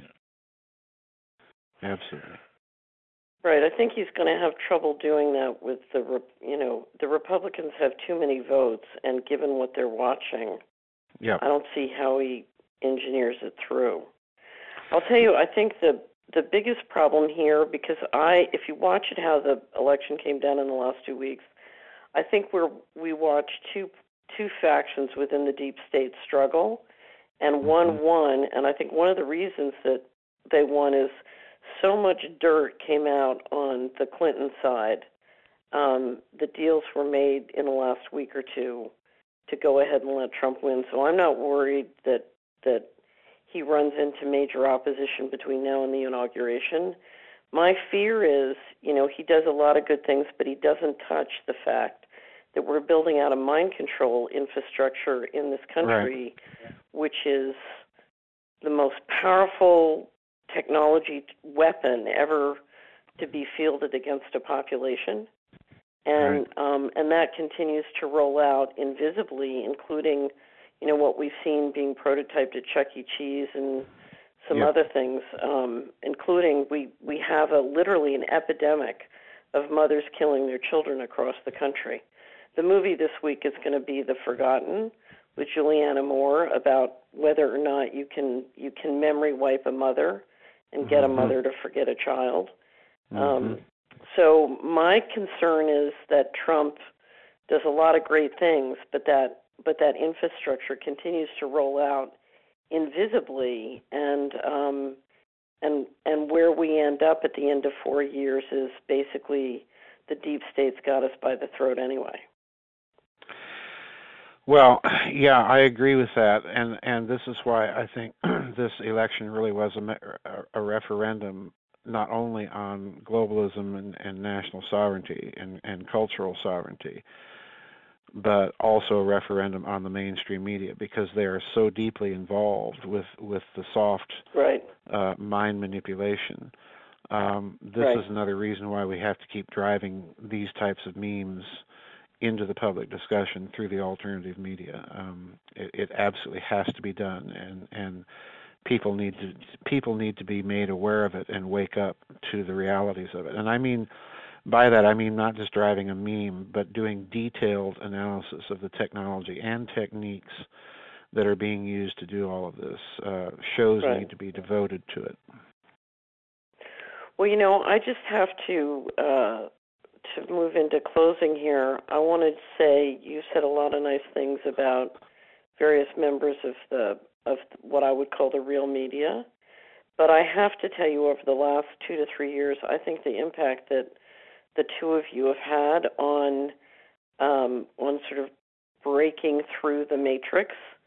Speaker 2: that. Absolutely.
Speaker 1: Right. I think he's going to have trouble doing that with the, you know, the Republicans have too many votes, and given what they're watching,
Speaker 2: yeah.
Speaker 1: I don't see how he engineers it through. I'll tell you, I think the the biggest problem here, because I, if you watch it, how the election came down in the last two weeks, I think we're we watch two two factions within the deep state struggle, and mm-hmm. one won. And I think one of the reasons that they won is so much dirt came out on the Clinton side. Um, the deals were made in the last week or two to go ahead and let Trump win. So I'm not worried that that he runs into major opposition between now and the inauguration. My fear is, you know, he does a lot of good things, but he doesn't touch the fact that we're building out a mind control infrastructure in this country, right. which is the most powerful technology weapon ever to be fielded against a population. And right. um, and that continues to roll out invisibly, including, you know, what we've seen being prototyped at Chuck E. Cheese and some yep. other things, um, including we, we have a literally an epidemic of mothers killing their children across the country. The movie this week is going to be The Forgotten with Julianne Moore about whether or not you can you can memory wipe a mother and get mm-hmm. a mother to forget a child. Mm-hmm. Um, so my concern is that Trump does a lot of great things, but that but that infrastructure continues to roll out invisibly, and um, and and where we end up at the end of four years is basically the deep state's got us by the throat anyway.
Speaker 2: Well, yeah, I agree with that, and and this is why I think this election really was a, a referendum not only on globalism and, and national sovereignty and, and cultural sovereignty, but also a referendum on the mainstream media, because they are so deeply involved with, with the soft
Speaker 1: right.
Speaker 2: uh, mind manipulation. Um, this
Speaker 1: right.
Speaker 2: is another reason why we have to keep driving these types of memes into the public discussion through the alternative media. Um, it, it absolutely has to be done, and, and people need to people need to be made aware of it and wake up to the realities of it. And I mean, by that, I mean not just driving a meme, but doing detailed analysis of the technology and techniques that are being used to do all of this. Uh, shows
Speaker 1: right.
Speaker 2: need to be devoted to it.
Speaker 1: Well, you know, I just have to uh, to move into closing here. I want to say you said a lot of nice things about various members of the of what I would call the real media, but I have to tell you, over the last two to three years, I think the impact that the two of you have had on um, on sort of breaking through the matrix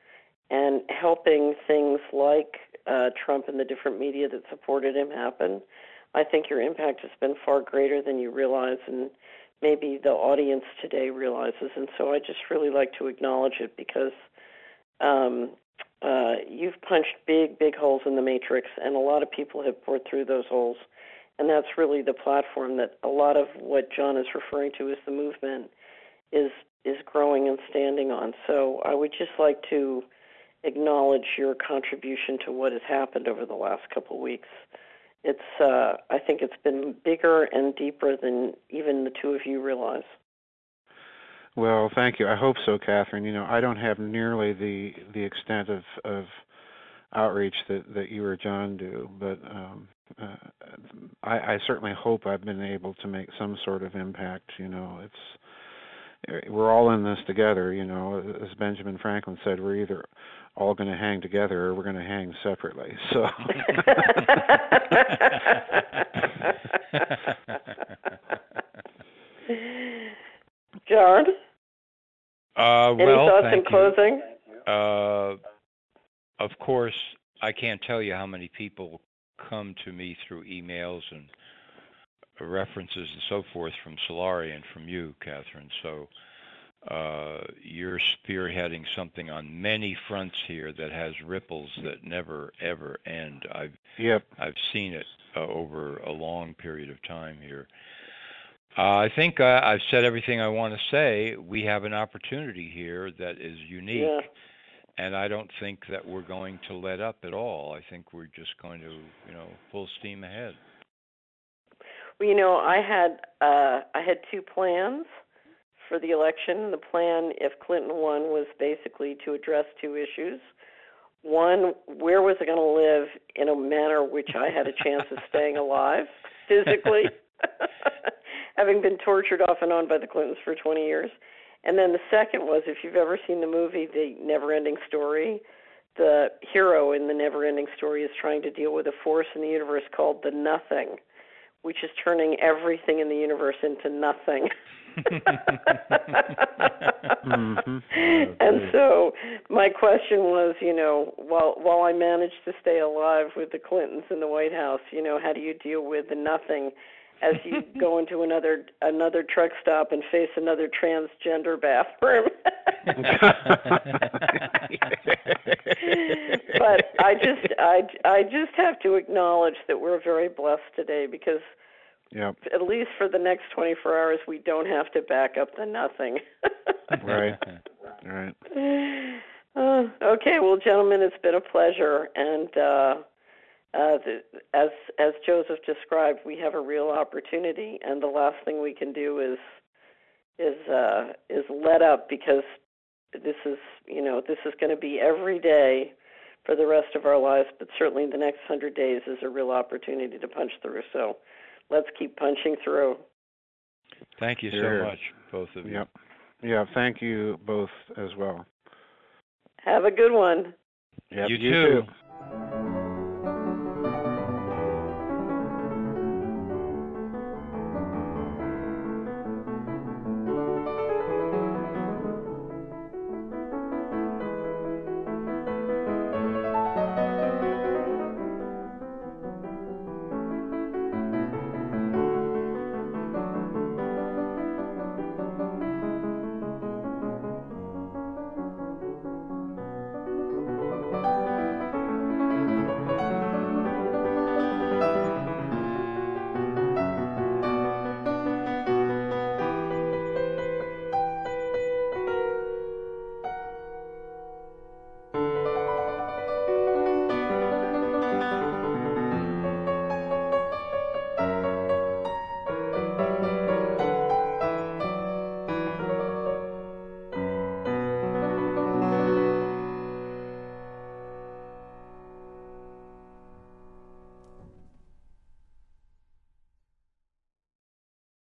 Speaker 1: and helping things like uh, Trump and the different media that supported him happen. I think your impact has been far greater than you realize, and maybe the audience today realizes. And so I just really like to acknowledge it because um, uh, you've punched big, big holes in the matrix, and a lot of people have poured through those holes. And that's really the platform that a lot of what John is referring to as the movement is is growing and standing on. So I would just like to acknowledge your contribution to what has happened over the last couple of weeks. It's uh, I think it's been bigger and deeper than even the two of you realize.
Speaker 2: Well, thank you. I hope so, Catherine. You know, I don't have nearly the the extent of, of outreach that, that you or John do, but um, uh, I, I certainly hope I've been able to make some sort of impact. You know, it's we're all in this together. You know, as Benjamin Franklin said, we're either all going to hang together or we're going to hang separately. So.
Speaker 1: John?
Speaker 3: Uh,
Speaker 1: Any
Speaker 3: well,
Speaker 1: thoughts
Speaker 3: thank
Speaker 1: in closing?
Speaker 3: You. Uh, of course, I can't tell you how many people come to me through emails and references and so forth from Solari and from you, Catherine. So uh, you're spearheading something on many fronts here that has ripples that never, ever end. I've
Speaker 2: yep.
Speaker 3: I've seen it uh, over a long period of time here. Uh, I think uh, I've said everything I want to say. We have an opportunity here that is unique,
Speaker 1: yeah.
Speaker 3: and I don't think that we're going to let up at all. I think we're just going to, you know, full steam ahead.
Speaker 1: Well, you know, I had uh, I had two plans for the election. The plan, if Clinton won, was basically to address two issues. One, where was I going to live in a manner which I had a chance of staying alive physically, having been tortured off and on by the Clintons for twenty years. And then the second was, if you've ever seen the movie The Never-Ending Story, the hero in The Never-Ending Story is trying to deal with a force in the universe called the Nothing, which is turning everything in the universe into nothing.
Speaker 2: mm-hmm.
Speaker 1: And so my question was, you know, while while I managed to stay alive with the Clintons in the White House, you know, how do you deal with the nothing as you go into another another truck stop and face another transgender bathroom? But I just I I just have to acknowledge that we're very blessed today because
Speaker 2: yep.
Speaker 1: at least for the next twenty-four hours, we don't have to back up the nothing.
Speaker 2: Right. Right.
Speaker 1: Uh, okay, well, gentlemen, it's been a pleasure, and uh, uh, the, as as Joseph described, we have a real opportunity, and the last thing we can do is is uh, is let up, because this is you know this is going to be every day for the rest of our lives, but certainly the next hundred days is a real opportunity to punch through. So let's keep punching through.
Speaker 3: Thank you
Speaker 2: Sure.
Speaker 3: so much, both of you.
Speaker 2: Yep. Yeah, thank you both as well.
Speaker 1: Have a good one.
Speaker 2: Yep,
Speaker 3: you,
Speaker 2: you
Speaker 3: too.
Speaker 2: too.